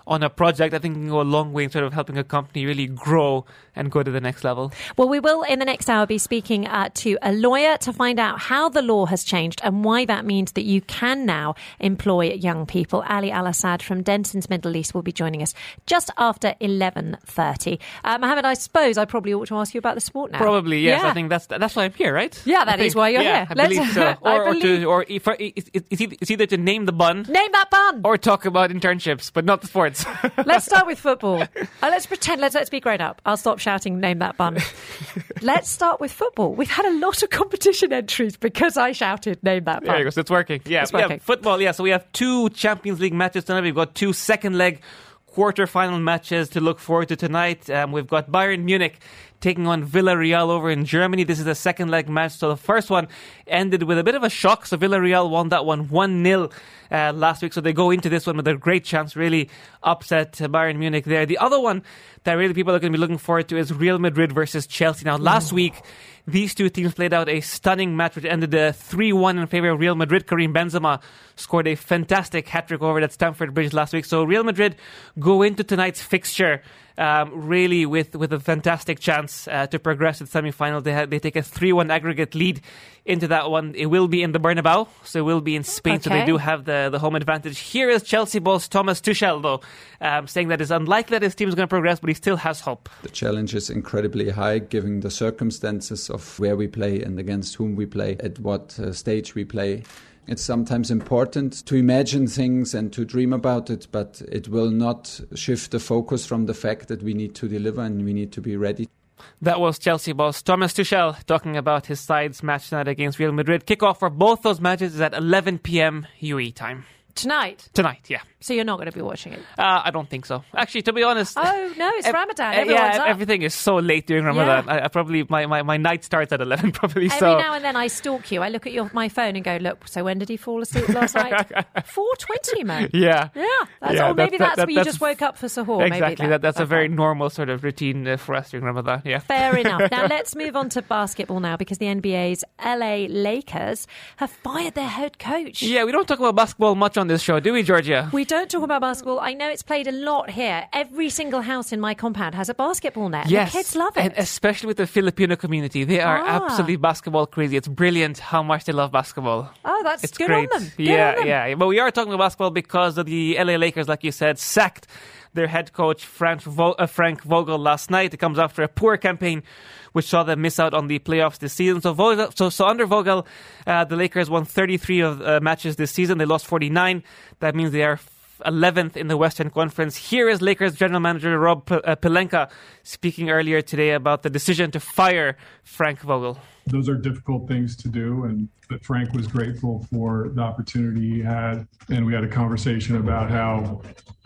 on a project, I think can go a long way in sort of helping a company really grow and go to the next level. Well, we will in the next hour be speaking uh, to a lawyer to find out how the law has changed and why that means that you can now employ young people. Ali Al-Assad from Dentons Middle East will be joining us just after eleven thirty. Uh, Mohammed, I suppose I probably ought to ask you about the sport now. Probably, yes. Yeah. I think that's that's why I'm here, right? Yeah, that is why you're yeah, here. I Let's, believe so. I Or, or, believe- to, or if, it's, it's either- it's either to name the bun Name that bun! or talk about internships, but not the sports. Let's start with football. Uh, let's pretend, let's, let's be grown up. I'll stop shouting, name that bun. Let's start with football. We've had a lot of competition entries because I shouted, name that bun. There you go. So it's working. Yeah, It's working. yeah. Football. Yeah. So we have two Champions League matches tonight. We've got two second leg quarter-final matches to look forward to tonight. Um, we've got Bayern Munich taking on Villarreal over in Germany. This is the second leg match. So the first one ended with a bit of a shock. So Villarreal won that one one nil uh, last week. So they go into this one with a great chance, really upset uh, Bayern Munich there. The other one that really people are going to be looking forward to is Real Madrid versus Chelsea. Now, last week, these two teams played out a stunning match which ended uh, three one in favor of Real Madrid. Karim Benzema scored a fantastic hat-trick over at Stamford Bridge last week. So Real Madrid go into tonight's fixture um, really with, with a fantastic chance uh, to progress to the semi-final. They, ha- they take a three one aggregate lead into that one. It will be in the Bernabeu, so it will be in Spain. So they Okay. do have the, the home advantage. Here is Chelsea boss Thomas Tuchel, though, um, saying that it's unlikely that his team is going to progress, but he still has hope. The challenge is incredibly high given the circumstances of where we play and against whom we play, at what uh, stage we play. It's sometimes important to imagine things and to dream about it, but it will not shift the focus from the fact that we need to deliver and we need to be ready. That was Chelsea boss Thomas Tuchel talking about his side's match tonight against Real Madrid. Kickoff for both those matches is at eleven p.m. U A E time. Tonight? Tonight, yeah. So you're not going to be watching it? Uh, I don't think so. Actually, to be honest... Oh, no, it's ev- Ramadan. uh, Everyone's yeah, up. everything is so late during Ramadan. Yeah. I, I probably my, my, my night starts at eleven, probably. Every so now and then I stalk you. I look at your my phone and go, look, so when did he fall asleep last night? four twenty, man. Yeah. Yeah. That's, Yeah, or maybe that- that's that- where you that's- just woke up for sahur. Exactly. Maybe That, that's a okay. very normal sort of routine uh, for us during Ramadan. Yeah. Fair enough. Now let's move on to basketball now because the N B A's L A Lakers have fired their head coach. Yeah, we don't talk about basketball much on this show, do we, Georgia? We don't talk about basketball. I know it's played a lot here. Every single house in my compound has a basketball net. Yes. The kids love it. And especially with the Filipino community. They are Ah. absolutely basketball crazy. It's brilliant how much they love basketball. oh, that's It's good great. on them. Good yeah, on them. yeah. But we are talking about basketball because of the L A Lakers, like you said, sacked their head coach Frank, Vo- uh, Frank Vogel last night. It comes after a poor campaign which saw them miss out on the playoffs this season. So Vogel, so, so under Vogel, uh, the Lakers won thirty-three of uh, matches this season. They lost forty-nine. That means they are eleventh in the Western Conference. Here is Lakers general manager Rob P- uh, Pelinka speaking earlier today about the decision to fire Frank Vogel. Those are difficult things to do, and that Frank was grateful for the opportunity he had. And we had a conversation about how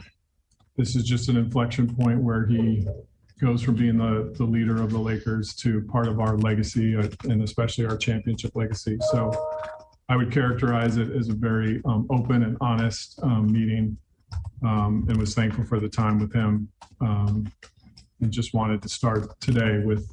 this is just an inflection point where he goes from being the, the leader of the Lakers to part of our legacy, uh, and especially our championship legacy. So I would characterize it as a very um, open and honest um, meeting, um, and was thankful for the time with him, um, and just wanted to start today with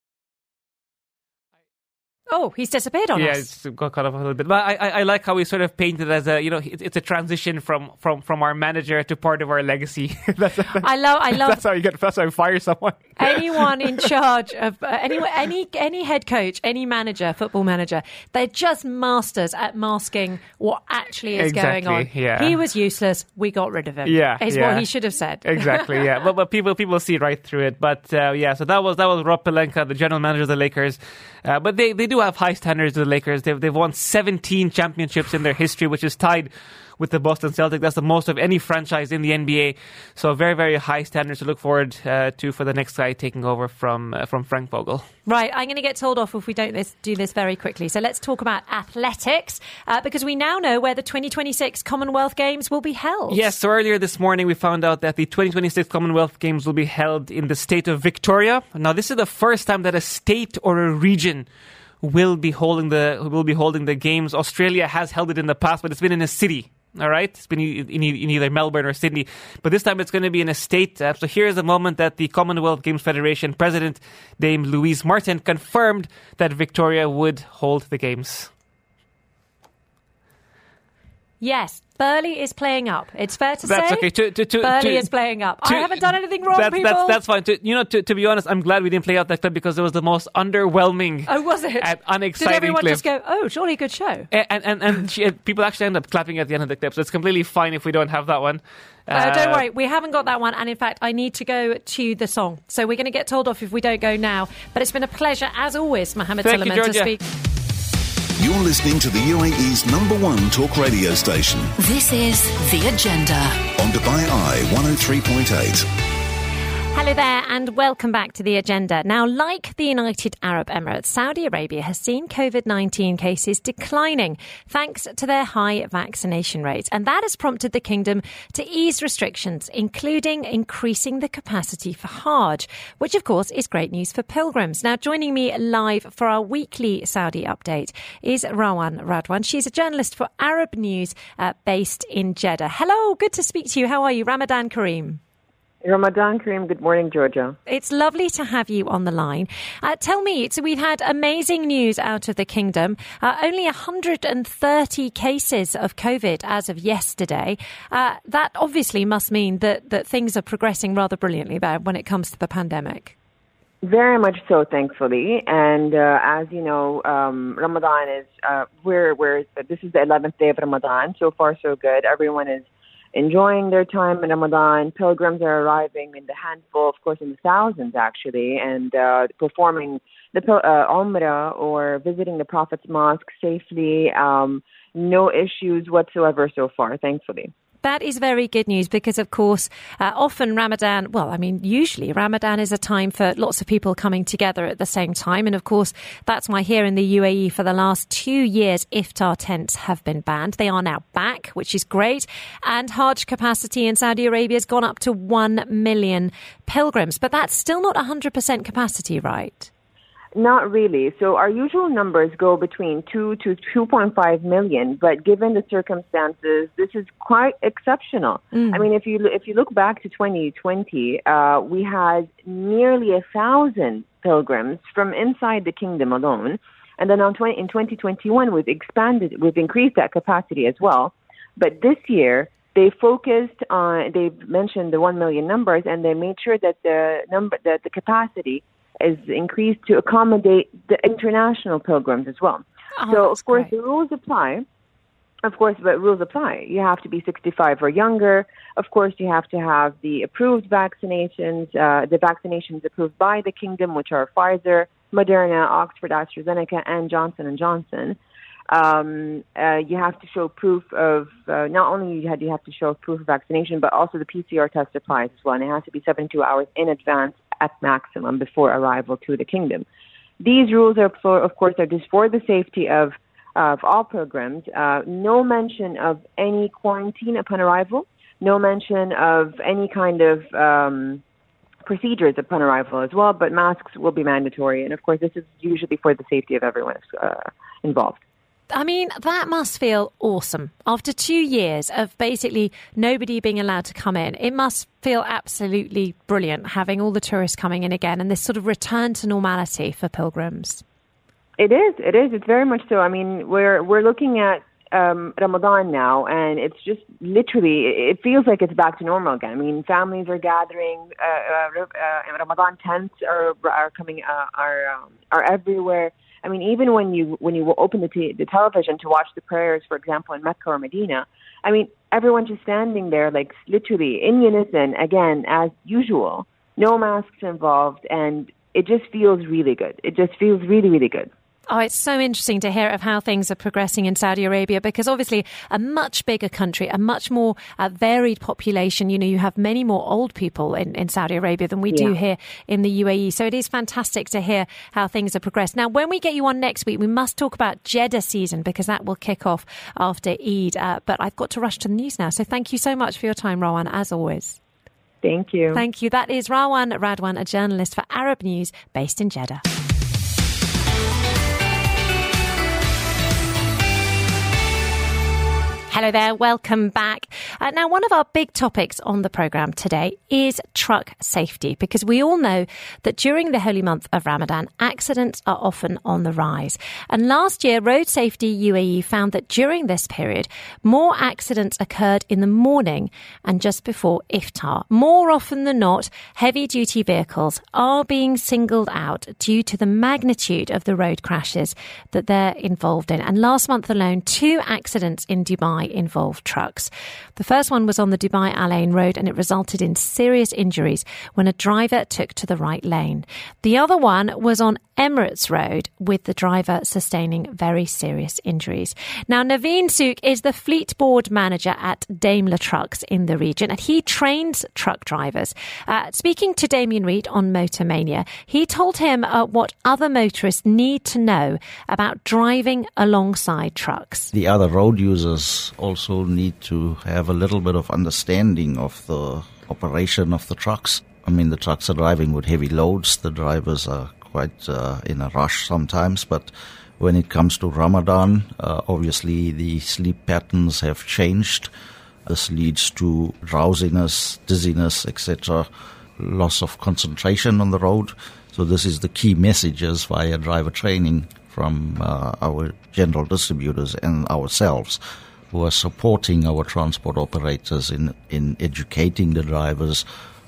Oh, he's disappeared on yeah, us. it's got caught up a little bit. But I, I, I like how we sort of painted as a, you know, it, it's a transition from, from, from our manager to part of our legacy. that's, I love, I love that's how you get, that's how you fire someone. anyone in charge of uh, any any any head coach, any manager, football manager. They're just masters at masking what actually is Exactly, going on. yeah. He was useless. We got rid of him. Yeah, is yeah. what he should have said. Exactly, yeah. But but people people see right through it. But uh, yeah, so that was that was Rob Pelinka, the general manager of the Lakers. Uh, but they, they do have high standards to the Lakers. They've they've won seventeen championships in their history, which is tied with the Boston Celtics. That's the most of any franchise in the N B A. So very, very high standards to look forward uh, to for the next guy taking over from uh, from Frank Vogel. Right, I'm going to get told off if we don't this, do this very quickly. So let's talk about athletics, uh, because we now know where the twenty twenty-six Commonwealth Games will be held. Yes, so earlier this morning we found out that the twenty twenty-six Commonwealth Games will be held in the state of Victoria. Now, this is the first time that a state or a region will be holding the will be holding the games. Australia has held it in the past, but it's been in a city. All right, it's been in, in either Melbourne or Sydney, but this time it's going to be in a state. Uh, so here's the moment that the Commonwealth Games Federation President, Dame Louise Martin, confirmed that Victoria would hold the games. Yes, Burley is playing up. It's fair to that's say. Okay. To, to, to, Burley to, is playing up. to, I haven't done anything wrong, that's, people. That's, that's fine. To, you know, to, to be honest, I'm glad we didn't play out that clip because it was the most underwhelming. Oh, was it? And unexciting Did everyone clip. just go, oh, surely good show? And and, and, and she, people actually end up clapping at the end of the clip, so it's completely fine if we don't have that one. Uh, Uh, don't worry, we haven't got that one. And in fact, I need to go to the song. So we're going to get told off if we don't go now. But it's been a pleasure, as always, Mohammed Thank you, Suleiman, to Georgia. speak. You're listening to the U A E's number one talk radio station This is The Agenda. on Dubai Eye one oh three point eight. Hello there and welcome back to The Agenda. Now, like the United Arab Emirates, Saudi Arabia has seen COVID nineteen cases declining thanks to their high vaccination rates. And that has prompted the kingdom to ease restrictions, including increasing the capacity for Hajj, which of course is great news for pilgrims. Now, joining me live for our weekly Saudi update is Rawan Radwan. She's a journalist for Arab News uh, based in Jeddah. Hello, good to speak to you. How are you? Ramadan Kareem. Ramadan Kareem, good morning, Georgia. It's lovely to have you on the line. Uh, tell me, so we've had amazing news out of the kingdom. Uh, only one hundred thirty cases of COVID as of yesterday. Uh, that obviously must mean that, that things are progressing rather brilliantly there when it comes to the pandemic. Very much so, thankfully. And uh, as you know, um, Ramadan is, uh, we're, we're, this is the eleventh day of Ramadan. So far, so good. Everyone is enjoying their time in Ramadan. Pilgrims are arriving in the handful, of course, in the thousands, actually, and uh, performing the uh, Umrah or visiting the Prophet's Mosque safely. Um, no issues whatsoever so far, thankfully. That is very good news because, of course, uh, often Ramadan, well, I mean, usually Ramadan is a time for lots of people coming together at the same time. And, of course, that's why here in the U A E for the last two years, iftar tents have been banned. They are now back, which is great. And Hajj capacity in Saudi Arabia has gone up to one million pilgrims. But that's still not one hundred percent capacity, right? Not really. So our usual numbers go between two to two point five million, but given the circumstances, this is quite exceptional. Mm. I mean, if you if you look back to twenty twenty, uh, we had nearly a thousand pilgrims from inside the kingdom alone, and then on twenty, in twenty twenty-one, we've expanded, we've increased that capacity as well. But this year, they focused on, they've mentioned the one million numbers, and they made sure that the number, that the capacity is increased to accommodate the international pilgrims as well. Oh, so, of course, great. the rules apply. Of course, but rules apply. You have to be sixty-five or younger. Of course, you have to have the approved vaccinations, uh, the vaccinations approved by the kingdom, which are Pfizer, Moderna, Oxford, AstraZeneca, and Johnson and Johnson. Um, uh, you have to show proof of, uh, not only you have, you have to show proof of vaccination, but also the P C R test applies as well, and it has to be seventy-two hours in advance at maximum before arrival to the kingdom. These rules are, for, of course, are just for the safety of of all pilgrims. Uh, no mention of any quarantine upon arrival. No mention of any kind of um, procedures upon arrival as well. But masks will be mandatory, and of course, this is usually for the safety of everyone uh, involved. I mean, that must feel awesome. After two years of basically nobody being allowed to come in, it must feel absolutely brilliant having all the tourists coming in again and this sort of return to normality for pilgrims. It is. It is. It's very much so. I mean, we're we're looking at um, Ramadan now, and it's just literally, it feels like it's back to normal again. I mean, families are gathering. Uh, uh, uh, Ramadan tents are are coming uh, are um, are everywhere. I mean, even when you when you open the, t- the television to watch the prayers, for example, in Mecca or Medina, I mean, everyone's just standing there, like literally in unison, again, as usual. No masks involved, and it just feels really good. It just feels really, really good. Oh, it's so interesting to hear of how things are progressing in Saudi Arabia because obviously a much bigger country, a much more uh, varied population. You know, you have many more old people in, in Saudi Arabia than we yeah. do here in the U A E. So it is fantastic to hear how things have progressed. Now, when we get you on next week, we must talk about Jeddah season because that will kick off after Eid. Uh, but I've got to rush to the news now. So thank you so much for your time, Rawan, as always. Thank you. Thank you. That is Rawan Radwan, a journalist for Arab News based in Jeddah. Hello there, welcome back. Uh, now, one of our big topics on the programme today is truck safety, because we all know that during the holy month of Ramadan, accidents are often on the rise. And last year, Road Safety U A E found that during this period, more accidents occurred in the morning and just before iftar. More often than not, heavy-duty vehicles are being singled out due to the magnitude of the road crashes that they're involved in. And last month alone, two accidents in Dubai involved trucks. The first one was on the Dubai Al Ain Road, and it resulted in serious injuries when a driver took to the right lane. The other one was on Emirates Road, with the driver sustaining very serious injuries. Now, Naveen Sook is the fleet board manager at Daimler Trucks in the region, and he trains truck drivers. Uh, speaking to Damien Reed on Motor Mania, he told him uh, what other motorists need to know about driving alongside trucks. The other road users also need to have a little bit of understanding of the operation of the trucks. I mean, the trucks are driving with heavy loads. The drivers are quite uh, in a rush sometimes, but when it comes to Ramadan, uh, obviously the sleep patterns have changed. This leads to drowsiness, dizziness, et cetera, loss of concentration on the road. So this is the key messages via driver training from uh, our general distributors and ourselves, who are supporting our transport operators in, in educating the drivers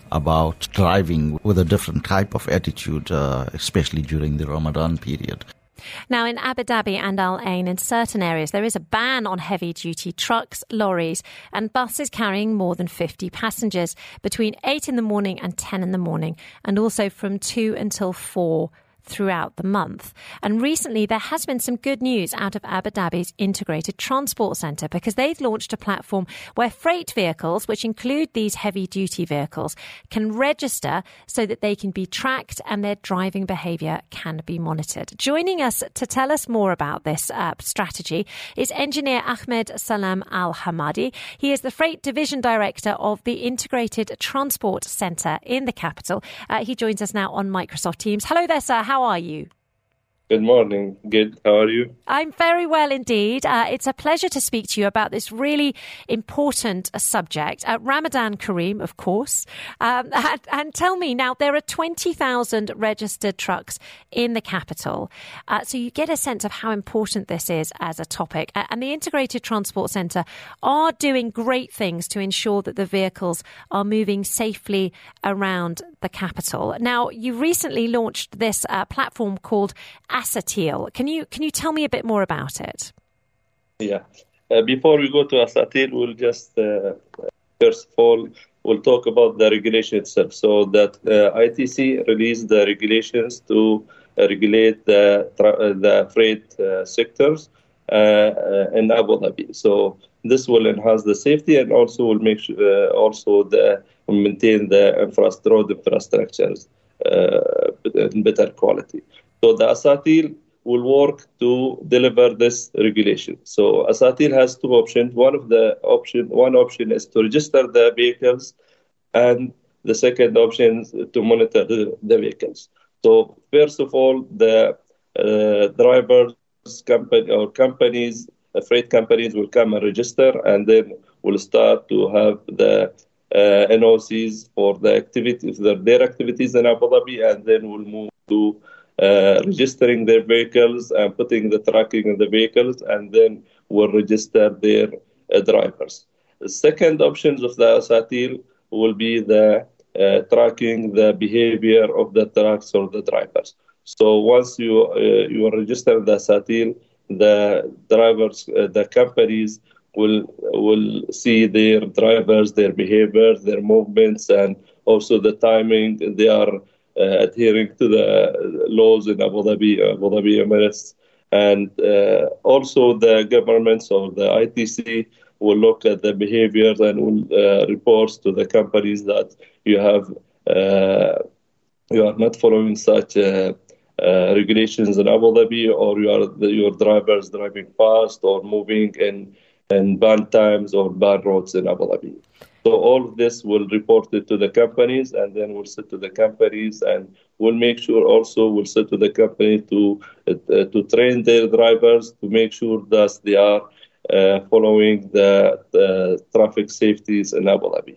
about driving with a different type of attitude, uh, especially during the Ramadan period. Now, in Abu Dhabi and Al Ain, in certain areas, there is a ban on heavy-duty trucks, lorries and buses carrying more than fifty passengers between eight in the morning and ten in the morning, and also from two until four throughout the month. And recently there has been some good news out of Abu Dhabi's Integrated Transport Centre, because they've launched a platform where freight vehicles, which include these heavy-duty vehicles, can register so that they can be tracked and their driving behaviour can be monitored. Joining us to tell us more about this uh, strategy is engineer Ahmed Salam Al-Hamadi. He is the Freight Division Director of the Integrated Transport Centre in the capital. Uh, he joins us now on Microsoft Teams. Hello there, sir. How How are you? Good morning. Good. How are you? I'm very well indeed. Uh, it's a pleasure to speak to you about this really important uh, subject. Uh, Ramadan Kareem, of course. Um, and, and tell me now, there are twenty thousand registered trucks in the capital. Uh, so you get a sense of how important this is as a topic. Uh, and the Integrated Transport Centre are doing great things to ensure that the vehicles are moving safely around the capital. Now, you recently launched this uh, platform called Asatil. Can you can you tell me a bit more about it? Yeah. Uh, before we go to Asatil, we'll just uh, first of all we'll talk about the regulation itself. So that uh, I T C released the regulations to uh, regulate the tra- the freight uh, sectors uh, uh, in Abu Dhabi. So this will enhance the safety and also will make sure uh, also the maintain the infrastructure, road infrastructures uh, in better quality. So the Asatil will work to deliver this regulation. So Asatil has two options. One of the option, one option is to register the vehicles, and the second option is to monitor the, the vehicles. So first of all, the uh, drivers company or companies, uh, freight companies will come and register, and then will start to have the uh, N O Cs for the activities, their, their activities in Abu Dhabi, and then will move to Uh, registering their vehicles and putting the tracking in the vehicles, and then will register their uh, drivers. The second options of the Asatil will be the uh, tracking the behavior of the trucks or the drivers. So once you uh, you register the Asatil, the drivers, uh, the companies will will see their drivers, their behaviors, their movements, and also the timing they are Uh, adhering to the laws in Abu Dhabi, Abu Dhabi Emirates, and uh, also the governments or the I T C will look at the behaviors and will uh, report to the companies that you have uh, you are not following such uh, uh, regulations in Abu Dhabi, or you are the, your drivers driving fast or moving in in bad times or bad roads in Abu Dhabi. So all of this will report it to the companies, and then we'll sit to the companies, and we'll make sure also we'll sit to the company to uh, to train their drivers to make sure that they are uh, following the, the traffic safeties in Abu Dhabi.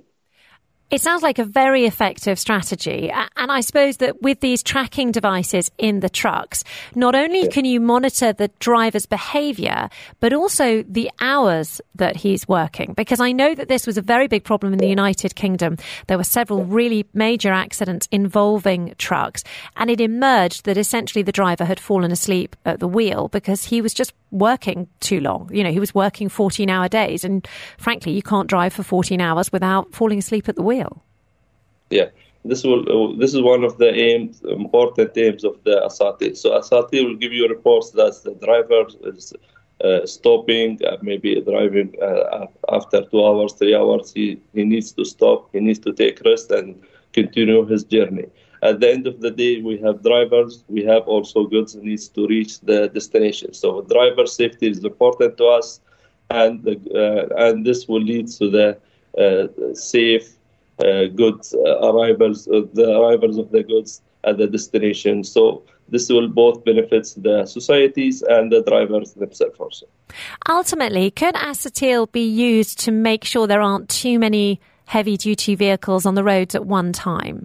It sounds like a very effective strategy. And I suppose that with these tracking devices in the trucks, not only can you monitor the driver's behaviour, but also the hours that he's working. Because I know that this was a very big problem in the United Kingdom. There were several really major accidents involving trucks. And it emerged that essentially the driver had fallen asleep at the wheel because he was just working too long. You know, he was working fourteen-hour days. And frankly, you can't drive for fourteen hours without falling asleep at the wheel. Yeah, this will. This is one of the aims, important aims of the Asatir. So Asatir will give you reports that the driver is uh, stopping, uh, maybe driving uh, after two hours, three hours. He, he needs to stop. He needs to take rest and continue his journey. At the end of the day, we have drivers. We have also goods that needs to reach the destination. So driver safety is important to us, and the, uh, and this will lead to the uh, safe. Uh, goods uh, arrivals, uh, the arrivals of the goods at the destination. So this will both benefit the societies and the drivers themselves also. Ultimately, could Asatil be used to make sure there aren't too many heavy-duty vehicles on the roads at one time?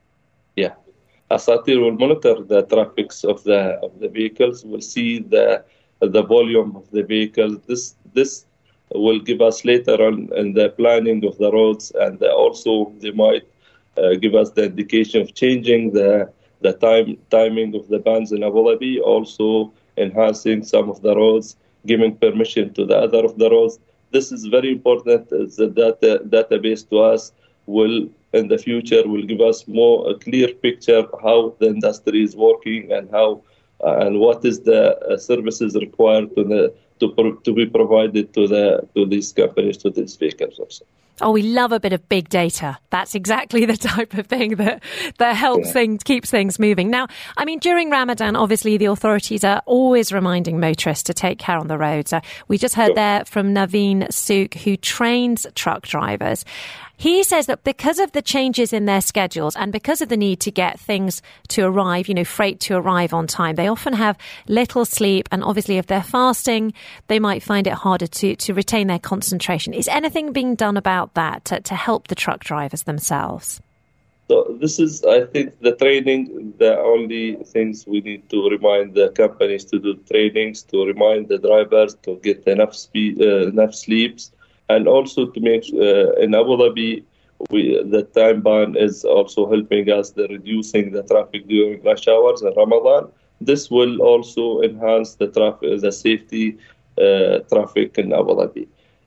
Yeah, Asatil will monitor the traffic of the of the vehicles. We'll see the the volume of the vehicles. This this. will give us later on in the planning of the roads, and also they might uh, give us the indication of changing the the time timing of the bans in Abu Dhabi, also enhancing some of the roads, giving permission to the other of the roads. This is very important. As the data database to us will in the future will give us more a clear picture how the industry is working and how uh, and what is the uh, services required to the to to be provided to the to these companies, to these vehicles also. Oh, we love a bit of big data. That's exactly the type of thing that, that helps yeah. things, keeps things moving. Now, I mean, during Ramadan, obviously, the authorities are always reminding motorists to take care on the roads. Uh, we just heard sure. there from Naveen Sook, who trains truck drivers. He says that because of the changes in their schedules and because of the need to get things to arrive, you know, freight to arrive on time, they often have little sleep. And obviously, if they're fasting, they might find it harder to, to retain their concentration. Is anything being done about that to, to help the truck drivers themselves? So this is, I think, the training, the only things we need to remind the companies to do trainings, to remind the drivers to get enough speed, uh, enough sleeps. And also to make uh, in Abu Dhabi, we, the time ban is also helping us the reducing the traffic during rush hours in Ramadan. This will also enhance the traffic, the safety uh, traffic in Abu Dhabi.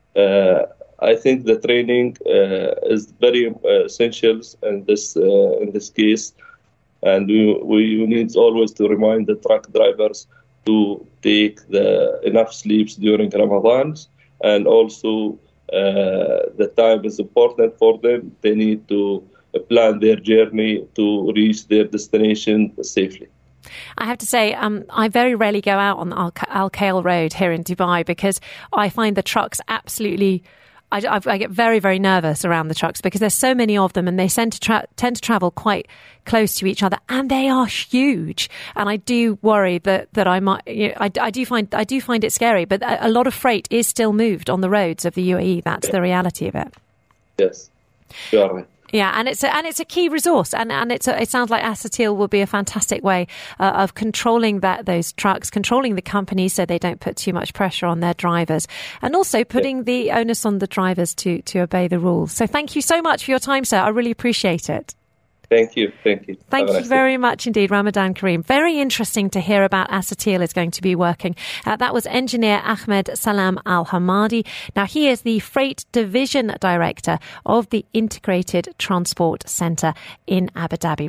Uh, I think the training uh, is very uh, essential in this uh, in this case, and we we need always to remind the truck drivers to take the enough sleeps during Ramadan, and also. Uh, the time is important for them. They need to plan their journey to reach their destination safely. I have to say, um, I very rarely go out on Al, Al Khail Road here in Dubai because I find the trucks absolutely... I, I get very, very nervous around the trucks because there's so many of them and they tend to, tra- tend to travel quite close to each other, and they are huge. And I do worry that, that I might, you know, I, I do find I do find it scary. But a, a lot of freight is still moved on the roads of the U A E. That's the reality of it. Yes, sure. Yeah, and it's a, and it's a key resource, and and it's a, it sounds like Asatil will be a fantastic way uh, of controlling that those trucks, controlling the companies so they don't put too much pressure on their drivers, and also putting yeah. the onus on the drivers to to obey the rules. So thank you so much for your time, sir. I really appreciate it. Thank you. Thank you. Thank Have you nice very day. much indeed, Ramadan Kareem. Very interesting to hear about Asatil is going to be working. Uh, that was engineer Ahmed Salam Al-Hamadi. Now, he is the Freight Division Director of the Integrated Transport Centre in Abu Dhabi.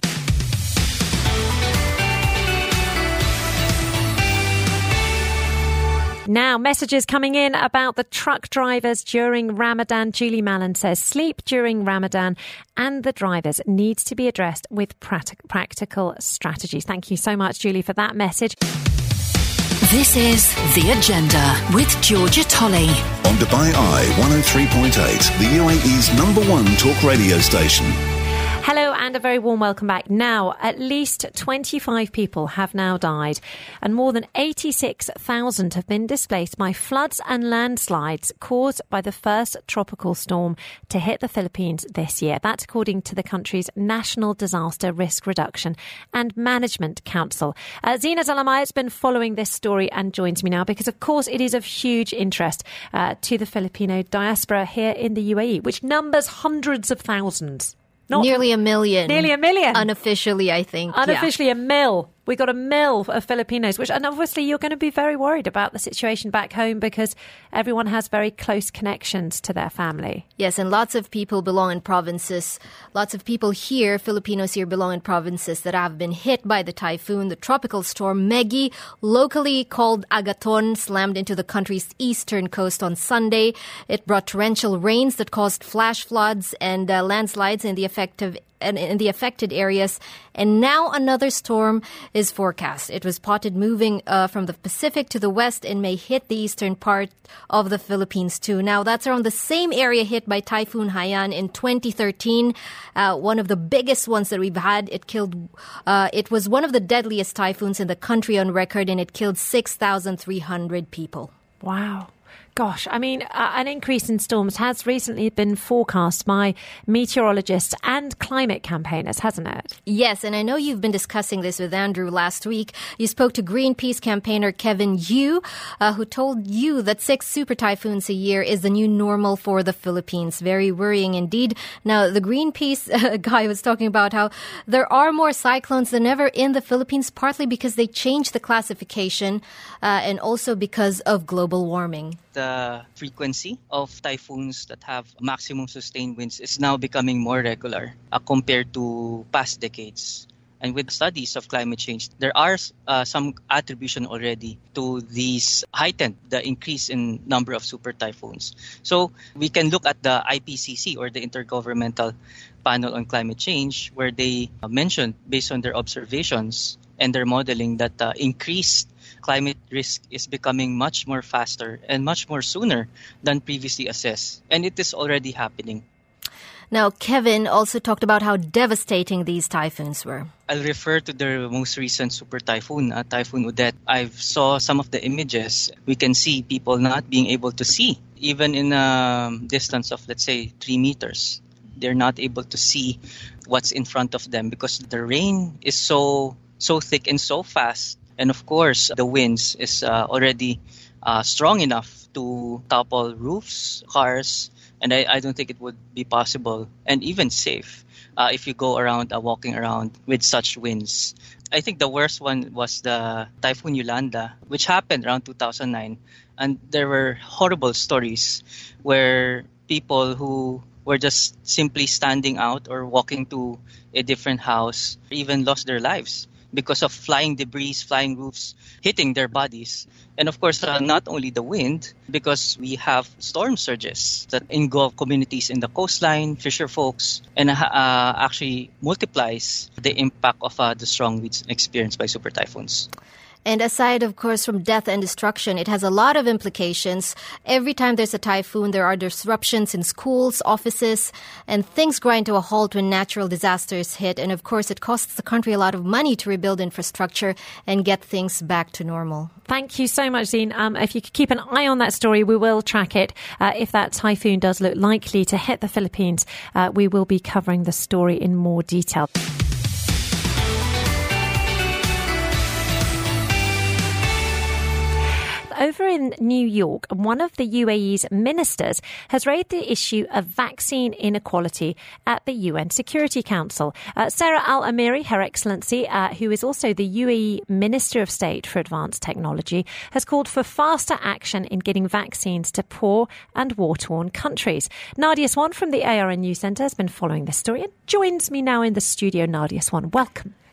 Now, messages coming in about the truck drivers during Ramadan. Julie Mallon says sleep during Ramadan and the drivers needs to be addressed with practic- practical strategies. Thank you so much, Julie, for that message. This is The Agenda with Georgia Tolley. On Dubai Eye one oh three point eight, the U A E's number one talk radio station. Hello and a very warm welcome back. Now, at least twenty-five people have now died and more than eighty-six thousand have been displaced by floods and landslides caused by the first tropical storm to hit the Philippines this year. That's according to the country's National Disaster Risk Reduction and Management Council. Uh, Zina Zalamaya has been following this story and joins me now because, of course, it is of huge interest uh, to the Filipino diaspora here in the U A E, which numbers hundreds of thousands. Not nearly a million. Nearly a million. Unofficially, I think. Unofficially yeah. a mil. We got a mill of Filipinos, which, and obviously you're going to be very worried about the situation back home because everyone has very close connections to their family. Yes, and lots of people belong in provinces. Lots of people here, Filipinos here, belong in provinces that have been hit by the typhoon. The tropical storm Meggy, locally called Agaton, slammed into the country's eastern coast on Sunday. It brought torrential rains that caused flash floods and uh, landslides in the effective in the affected areas. And now another storm is forecast. It was spotted moving uh, from the Pacific to the west and may hit the eastern part of the Philippines too. Now, that's around the same area hit by Typhoon Haiyan in twenty thirteen, uh, one of the biggest ones that we've had. It killed, uh, it was one of the deadliest typhoons in the country on record, and it killed six thousand three hundred people. Wow. Gosh, I mean, uh, an increase in storms has recently been forecast by meteorologists and climate campaigners, hasn't it? Yes, and I know you've been discussing this with Andrew last week. You spoke to Greenpeace campaigner Kevin Yu, uh, who told you that six super typhoons a year is the new normal for the Philippines. Very worrying indeed. Now, the Greenpeace uh, guy was talking about how there are more cyclones than ever in the Philippines, partly because they changed the classification uh, and also because of global warming. The frequency of typhoons that have maximum sustained winds is now becoming more regular uh, compared to past decades. And with studies of climate change, there are uh, some attribution already to these heightened, the increase in number of super typhoons. So we can look at the I P C C, or the Intergovernmental Panel on Climate Change, where they uh, mentioned, based on their observations and their modeling, that uh, increased climate risk is becoming much more faster and much more sooner than previously assessed. And it is already happening. Now, Kevin also talked about how devastating these typhoons were. I'll refer to the most recent super typhoon, uh, Typhoon Odette. I saw some of the images. We can see people not being able to see, even in a distance of, let's say, three meters. They're not able to see what's in front of them because the rain is so so thick and so fast. And of course, the winds is uh, already uh, strong enough to topple roofs, cars, and I, I don't think it would be possible and even safe uh, if you go around, uh, walking around with such winds. I think the worst one was the Typhoon Yolanda, which happened around two thousand nine. And there were horrible stories where people who were just simply standing out or walking to a different house even lost their lives because of flying debris, flying roofs, hitting their bodies. And of course, uh, not only the wind, because we have storm surges that engulf communities in the coastline, fisher folks, and uh, actually multiplies the impact of uh, the strong winds experienced by super typhoons. And aside, of course, from death and destruction, it has a lot of implications. Every time there's a typhoon, there are disruptions in schools, offices, and things grind to a halt when natural disasters hit. And of course, it costs the country a lot of money to rebuild infrastructure and get things back to normal. Thank you so much, Zine. Um, if you could keep an eye on that story, we will track it. Uh, if that typhoon does look likely to hit the Philippines, uh, we will be covering the story in more detail. Over in New York, one of the U A E's ministers has raised the issue of vaccine inequality at the U N Security Council. Uh, Sarah Al-Amiri, Her Excellency, uh, who is also the U A E Minister of State for Advanced Technology, has called for faster action in getting vaccines to poor and war-torn countries. Nadia Swan from the A R N News Centre has been following this story and joins me now in the studio. Nadia Swan, welcome.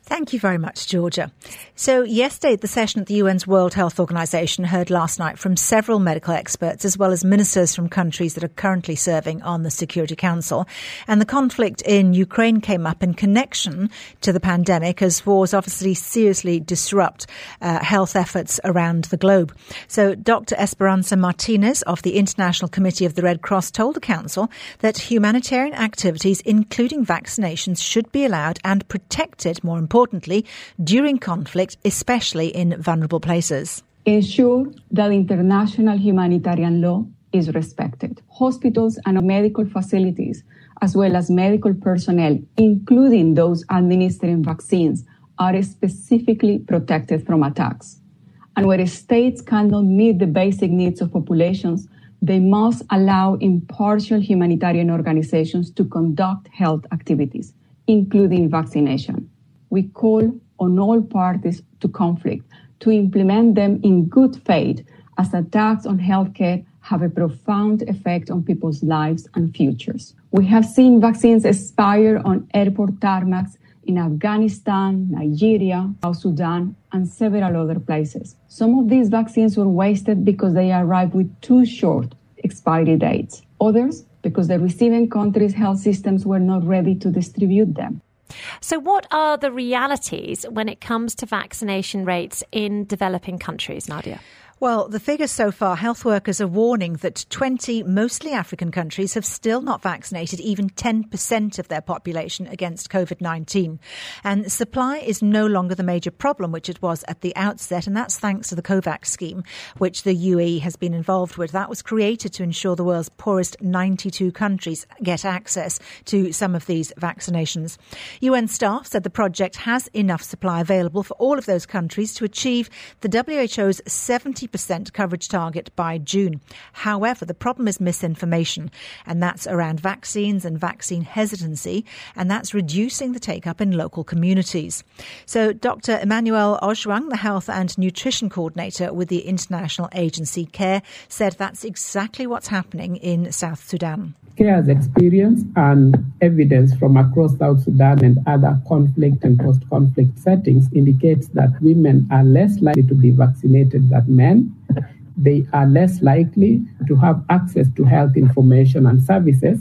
Thank you very much, Georgia. So yesterday, the session at the U N's World Health Organization heard last night from several medical experts as well as ministers from countries that are currently serving on the Security Council. And the conflict in Ukraine came up in connection to the pandemic, as wars obviously seriously disrupt uh, health efforts around the globe. So Doctor Esperanza Martinez of the International Committee of the Red Cross told the Council that humanitarian activities, including vaccinations, should be allowed and protected, more importantly, Importantly, during conflict, especially in vulnerable places. Ensure that international humanitarian law is respected. Hospitals and medical facilities, as well as medical personnel, including those administering vaccines, are specifically protected from attacks. And where states cannot meet the basic needs of populations, they must allow impartial humanitarian organizations to conduct health activities, including vaccination. We call on all parties to conflict to implement them in good faith, as attacks on healthcare have a profound effect on people's lives and futures. We have seen vaccines expire on airport tarmacs in Afghanistan, Nigeria, South Sudan, and several other places. Some of these vaccines were wasted because they arrived with too short expiry dates. Others, because the receiving countries' health systems were not ready to distribute them. So what are the realities when it comes to vaccination rates in developing countries, Nadia? Well, the figures so far, health workers are warning that twenty mostly African countries have still not vaccinated even ten percent of their population against COVID nineteen. And supply is no longer the major problem, which it was at the outset, and that's thanks to the COVAX scheme, which the U A E has been involved with. That was created to ensure the world's poorest ninety-two countries get access to some of these vaccinations. U N staff said the project has enough supply available for all of those countries to achieve the W H O's seventy percent coverage target by June. However, the problem is misinformation, and that's around vaccines and vaccine hesitancy, and that's reducing the take-up in local communities. So Doctor Emmanuel Ojwang, the Health and Nutrition Coordinator with the International Agency CARE, said that's exactly what's happening in South Sudan. CARE's experience and evidence from across South Sudan and other conflict and post-conflict settings indicates that women are less likely to be vaccinated than men. They are less likely to have access to health information and services,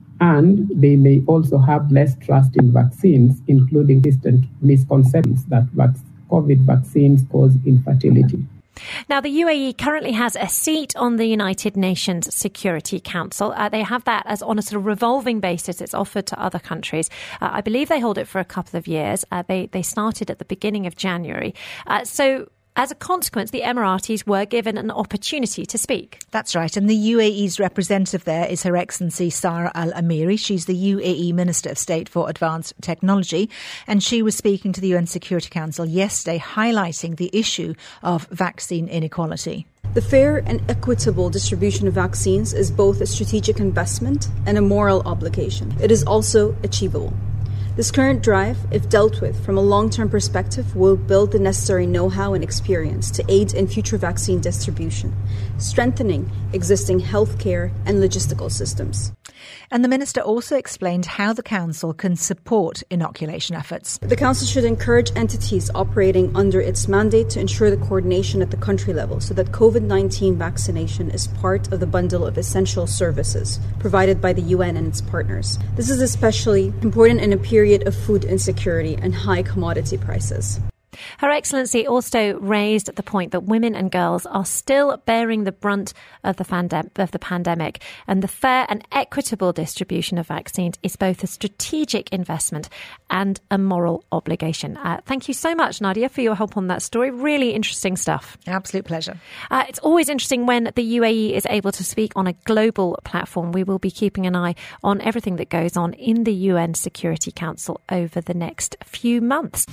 and they may also have less trust in vaccines, including distant misconceptions that COVID vaccines cause infertility. Now, the U A E currently has a seat on the United Nations Security Council. Uh, they have that as on a sort of revolving basis. It's offered to other countries. Uh, I believe they hold it for a couple of years. Uh, they, they started at the beginning of January. Uh, so as a consequence, the Emiratis were given an opportunity to speak. That's right. And the U A E's representative there is Her Excellency Sara Al Amiri. She's the U A E Minister of State for Advanced Technology. And she was speaking to the U N Security Council yesterday, highlighting the issue of vaccine inequality. The fair and equitable distribution of vaccines is both a strategic investment and a moral obligation. It is also achievable. This current drive, if dealt with from a long-term perspective, will build the necessary know-how and experience to aid in future vaccine distribution, strengthening existing healthcare and logistical systems. And the Minister also explained how the Council can support inoculation efforts. The Council should encourage entities operating under its mandate to ensure the coordination at the country level so that COVID nineteen vaccination is part of the bundle of essential services provided by the U N and its partners. This is especially important in a period of food insecurity and high commodity prices. Her Excellency also raised the point that women and girls are still bearing the brunt of the, pandem- of the pandemic, and the fair and equitable distribution of vaccines is both a strategic investment and a moral obligation. Uh, thank you so much, Nadia, for your help on that story. Really interesting stuff. Absolute pleasure. Uh, it's always interesting when the U A E is able to speak on a global platform. We will be keeping an eye on everything that goes on in the U N Security Council over the next few months.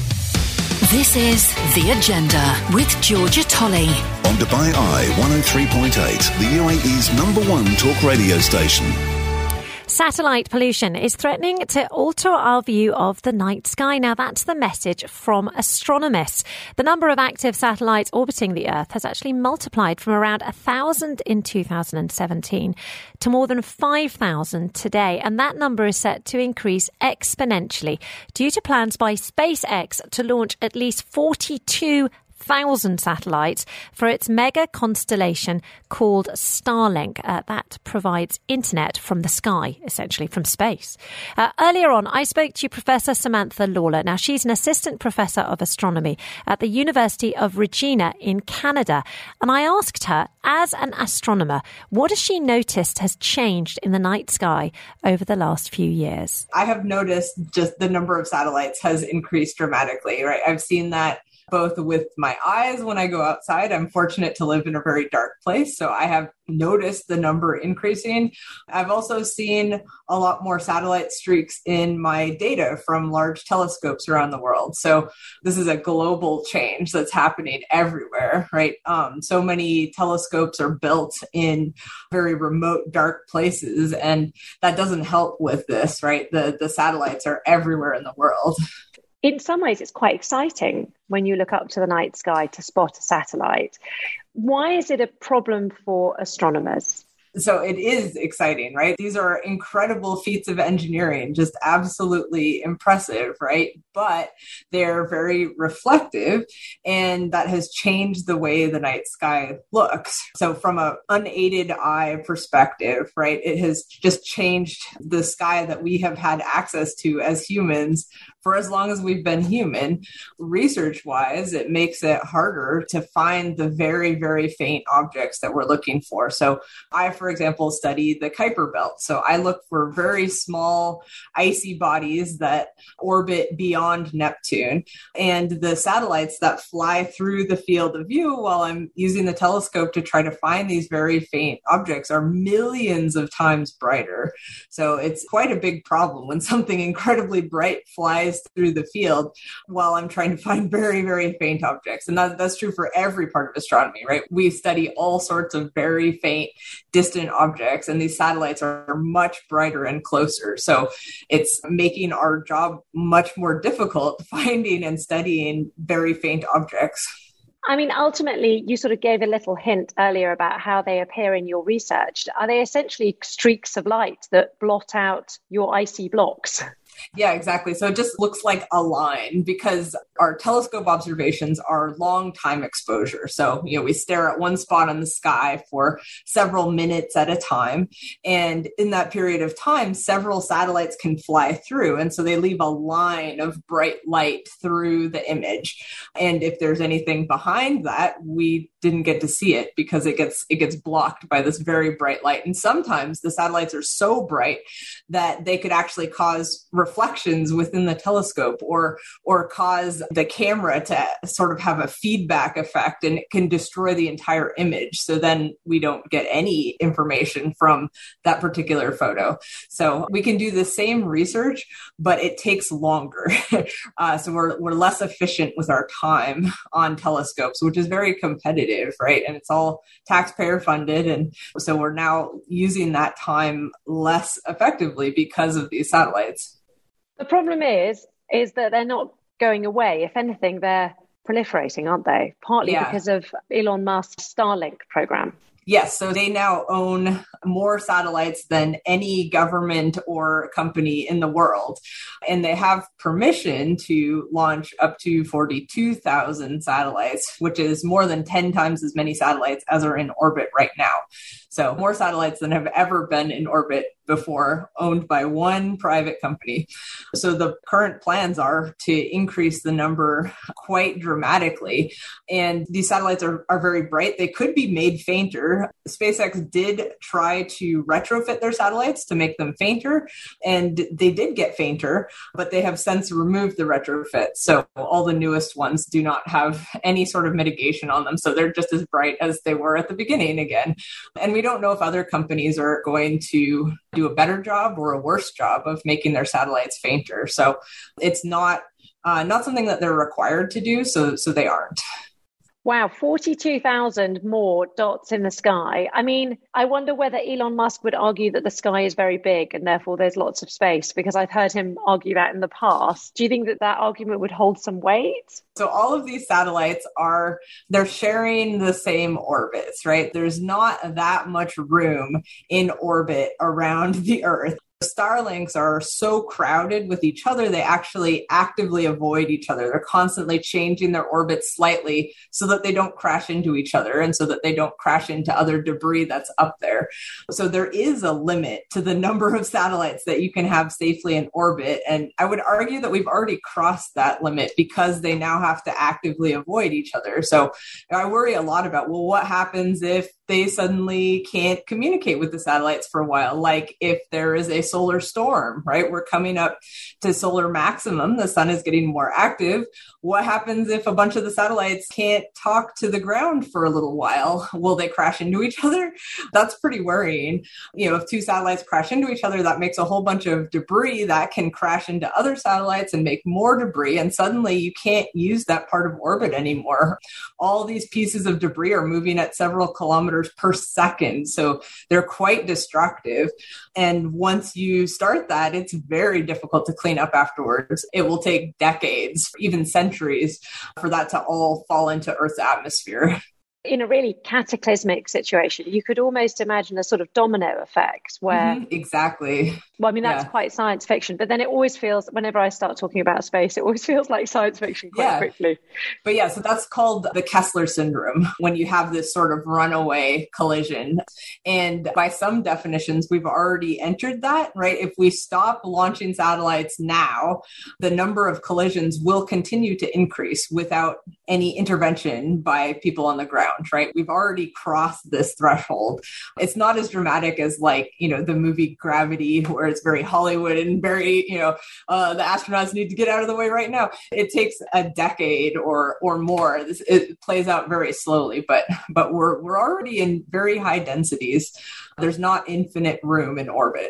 This is The Agenda with Georgia Tolley. On Dubai Eye one oh three point eight, the U A E's number one talk radio station. Satellite pollution is threatening to alter our view of the night sky. Now, that's the message from astronomers. The number of active satellites orbiting the Earth has actually multiplied from around one thousand in two thousand seventeen to more than five thousand today. And that number is set to increase exponentially due to plans by SpaceX to launch at least forty-two thousand satellites for its mega constellation called Starlink. Uh, that provides internet from the sky, essentially from space. Uh, earlier on, I spoke to Professor Samantha Lawler. Now, she's an assistant professor of astronomy at the University of Regina in Canada. And I asked her, as an astronomer, what has she noticed has changed in the night sky over the last few years? I have noticed just the number of satellites has increased dramatically, right? I've seen that both with my eyes when I go outside. I'm fortunate to live in a very dark place, so I have noticed the number increasing. I've also seen a lot more satellite streaks in my data from large telescopes around the world. So this is a global change that's happening everywhere, right? Um, so many telescopes are built in very remote, dark places, and that doesn't help with this, right? The, the satellites are everywhere in the world. In some ways, it's quite exciting when you look up to the night sky to spot a satellite. Why is it a problem for astronomers? So it is exciting, right? These are incredible feats of engineering, just absolutely impressive, right? But they're very reflective, and that has changed the way the night sky looks. So from an unaided eye perspective, right, it has just changed the sky that we have had access to as humans for as long as we've been human. Research-wise, it makes it harder to find the very, very faint objects that we're looking for. So I, for example, study the Kuiper Belt. So I look for very small icy bodies that orbit beyond Neptune. And the satellites that fly through the field of view while I'm using the telescope to try to find these very faint objects are millions of times brighter. So it's quite a big problem when something incredibly bright flies through the field while I'm trying to find very, very faint objects. And that, that's true for every part of astronomy, right? We study all sorts of very faint, distant objects, and these satellites are much brighter and closer. So it's making our job much more difficult finding and studying very faint objects. I mean, ultimately, you sort of gave a little hint earlier about how they appear in your research. Are they essentially streaks of light that blot out your icy blocks? Yeah, exactly. So it just looks like a line because our telescope observations are long time exposure. So, you know, we stare at one spot on the sky for several minutes at a time. And in that period of time, several satellites can fly through. And so they leave a line of bright light through the image. And if there's anything behind that, we didn't get to see it because it gets it gets blocked by this very bright light. And sometimes the satellites are so bright that they could actually cause reflections within the telescope or or cause the camera to sort of have a feedback effect, and it can destroy the entire image. So then we don't get any information from that particular photo. So we can do the same research, but it takes longer. uh, so we're we're less efficient with our time on telescopes, which is very competitive, right? And it's all taxpayer funded. And so we're now using that time less effectively because of these satellites. The problem is, is that they're not going away. If anything, they're proliferating, aren't they? Partly yeah. because of Elon Musk's Starlink program. Yes, so they now own more satellites than any government or company in the world. And they have permission to launch up to forty-two thousand satellites, which is more than ten times as many satellites as are in orbit right now. So more satellites than have ever been in orbit before, owned by one private company. So the current plans are to increase the number quite dramatically. And these satellites are, are very bright. They could be made fainter. SpaceX did try to retrofit their satellites to make them fainter, and they did get fainter, but they have since removed the retrofit. So all the newest ones do not have any sort of mitigation on them. So they're just as bright as they were at the beginning again. And we don't know if other companies are going to do a better job or a worse job of making their satellites fainter. So it's not uh, not something that they're required to do, so so they aren't. Wow, forty-two thousand more dots in the sky. I mean, I wonder whether Elon Musk would argue that the sky is very big and therefore there's lots of space, because I've heard him argue that in the past. Do you think that that argument would hold some weight? So all of these satellites are, they're sharing the same orbits, right? There's not that much room in orbit around the Earth. Starlinks are so crowded with each other, they actually actively avoid each other. They're constantly changing their orbits slightly so that they don't crash into each other and so that they don't crash into other debris that's up there. So there is a limit to the number of satellites that you can have safely in orbit. And I would argue that we've already crossed that limit because they now have to actively avoid each other. So I worry a lot about, well, what happens if they suddenly can't communicate with the satellites for a while? Like if there is a solar storm, right? We're coming up to solar maximum. The sun is getting more active. What happens if a bunch of the satellites can't talk to the ground for a little while? Will they crash into each other? That's pretty worrying. You know, if two satellites crash into each other, that makes a whole bunch of debris that can crash into other satellites and make more debris. And suddenly you can't use that part of orbit anymore. All these pieces of debris are moving at several kilometers per second. So they're quite destructive. And once you start that, it's very difficult to clean up afterwards. It will take decades, even centuries, for that to all fall into Earth's atmosphere. In a really cataclysmic situation, you could almost imagine a sort of domino effect where... Mm-hmm, exactly. Well, I mean, that's yeah. quite science fiction, but then it always feels, whenever I start talking about space, it always feels like science fiction quite yeah. quickly. But yeah, so that's called the Kessler syndrome, when you have this sort of runaway collision. And by some definitions, we've already entered that, right? If we stop launching satellites now, the number of collisions will continue to increase without any intervention by people on the ground. Right? We've already crossed this threshold. It's not as dramatic as like, you know, the movie Gravity, where it's very Hollywood and very, you know, uh, the astronauts need to get out of the way right now. It takes a decade or or more. This, it plays out very slowly, but but we're we're already in very high densities. There's not infinite room in orbit.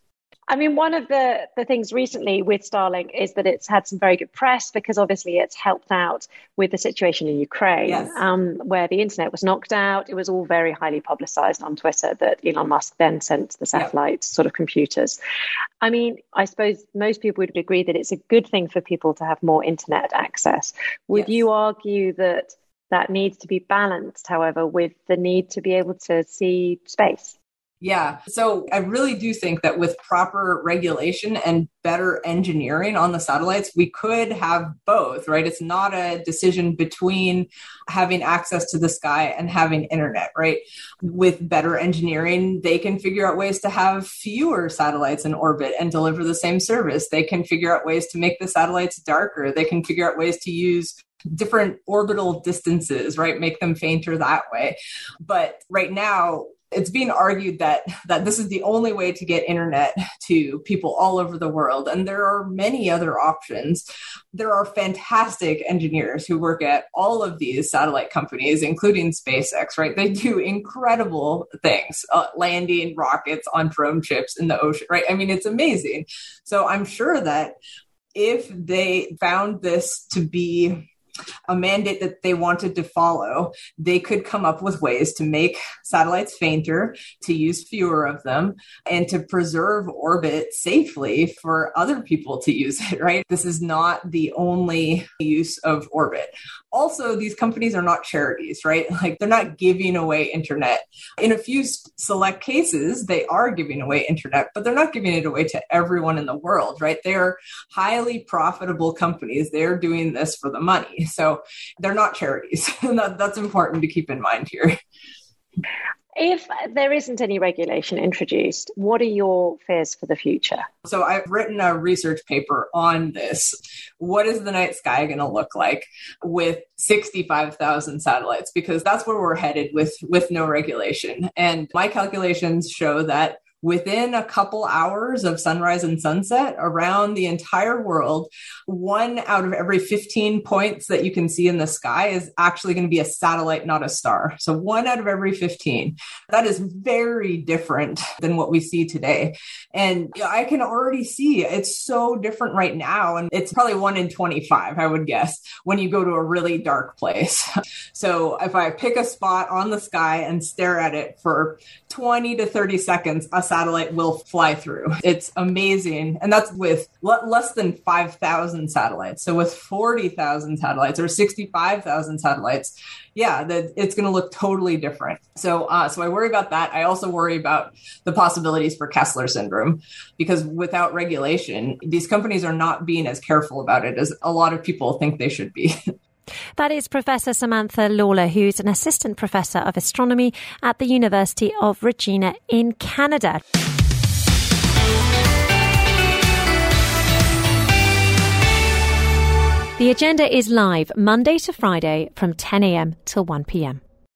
I mean, one of the, the things recently with Starlink is that it's had some very good press because obviously it's helped out with the situation in Ukraine, yes. um, where the internet was knocked out. It was all very highly publicized on Twitter that Elon Musk then sent the satellite yeah. sort of computers. I mean, I suppose most people would agree that it's a good thing for people to have more internet access. Would yes. you argue that that needs to be balanced, however, with the need to be able to see space? Yeah. So I really do think that with proper regulation and better engineering on the satellites, we could have both, right? It's not a decision between having access to the sky and having internet, right? With better engineering, they can figure out ways to have fewer satellites in orbit and deliver the same service. They can figure out ways to make the satellites darker. They can figure out ways to use different orbital distances, right? Make them fainter that way. But right now, it's being argued that that this is the only way to get internet to people all over the world. And there are many other options. There are fantastic engineers who work at all of these satellite companies, including SpaceX, right? They do incredible things, uh, landing rockets on drone ships in the ocean, right? I mean, it's amazing. So I'm sure that if they found this to be a mandate that they wanted to follow, they could come up with ways to make satellites fainter, to use fewer of them, and to preserve orbit safely for other people to use it, right? This is not the only use of orbit. Also, these companies are not charities, right? Like they're not giving away internet. In a few select cases, they are giving away internet, but they're not giving it away to everyone in the world, right? They're highly profitable companies. They're doing this for the money. So they're not charities. And that, that's important to keep in mind here. If there isn't any regulation introduced, what are your fears for the future? So I've written a research paper on this. What is the night sky going to look like with sixty-five thousand satellites? Because that's where we're headed with, with no regulation. And my calculations show that within a couple hours of sunrise and sunset around the entire world, one out of every fifteen points that you can see in the sky is actually going to be a satellite, not a star. So one out of every fifteen. That is very different than what we see today. And I can already see it's so different right now. And it's probably one in twenty-five, I would guess, when you go to a really dark place. So if I pick a spot on the sky and stare at it for twenty to thirty seconds, a satellite will fly through. It's amazing. And that's with l- less than five thousand satellites. So with forty thousand satellites or sixty-five thousand satellites, yeah, that it's going to look totally different. So, uh, so I worry about that. I also worry about the possibilities for Kessler syndrome, because without regulation, these companies are not being as careful about it as a lot of people think they should be. That is Professor Samantha Lawler, who's an assistant professor of astronomy at the University of Regina in Canada. The Agenda is live Monday to Friday from ten a.m. till one p.m.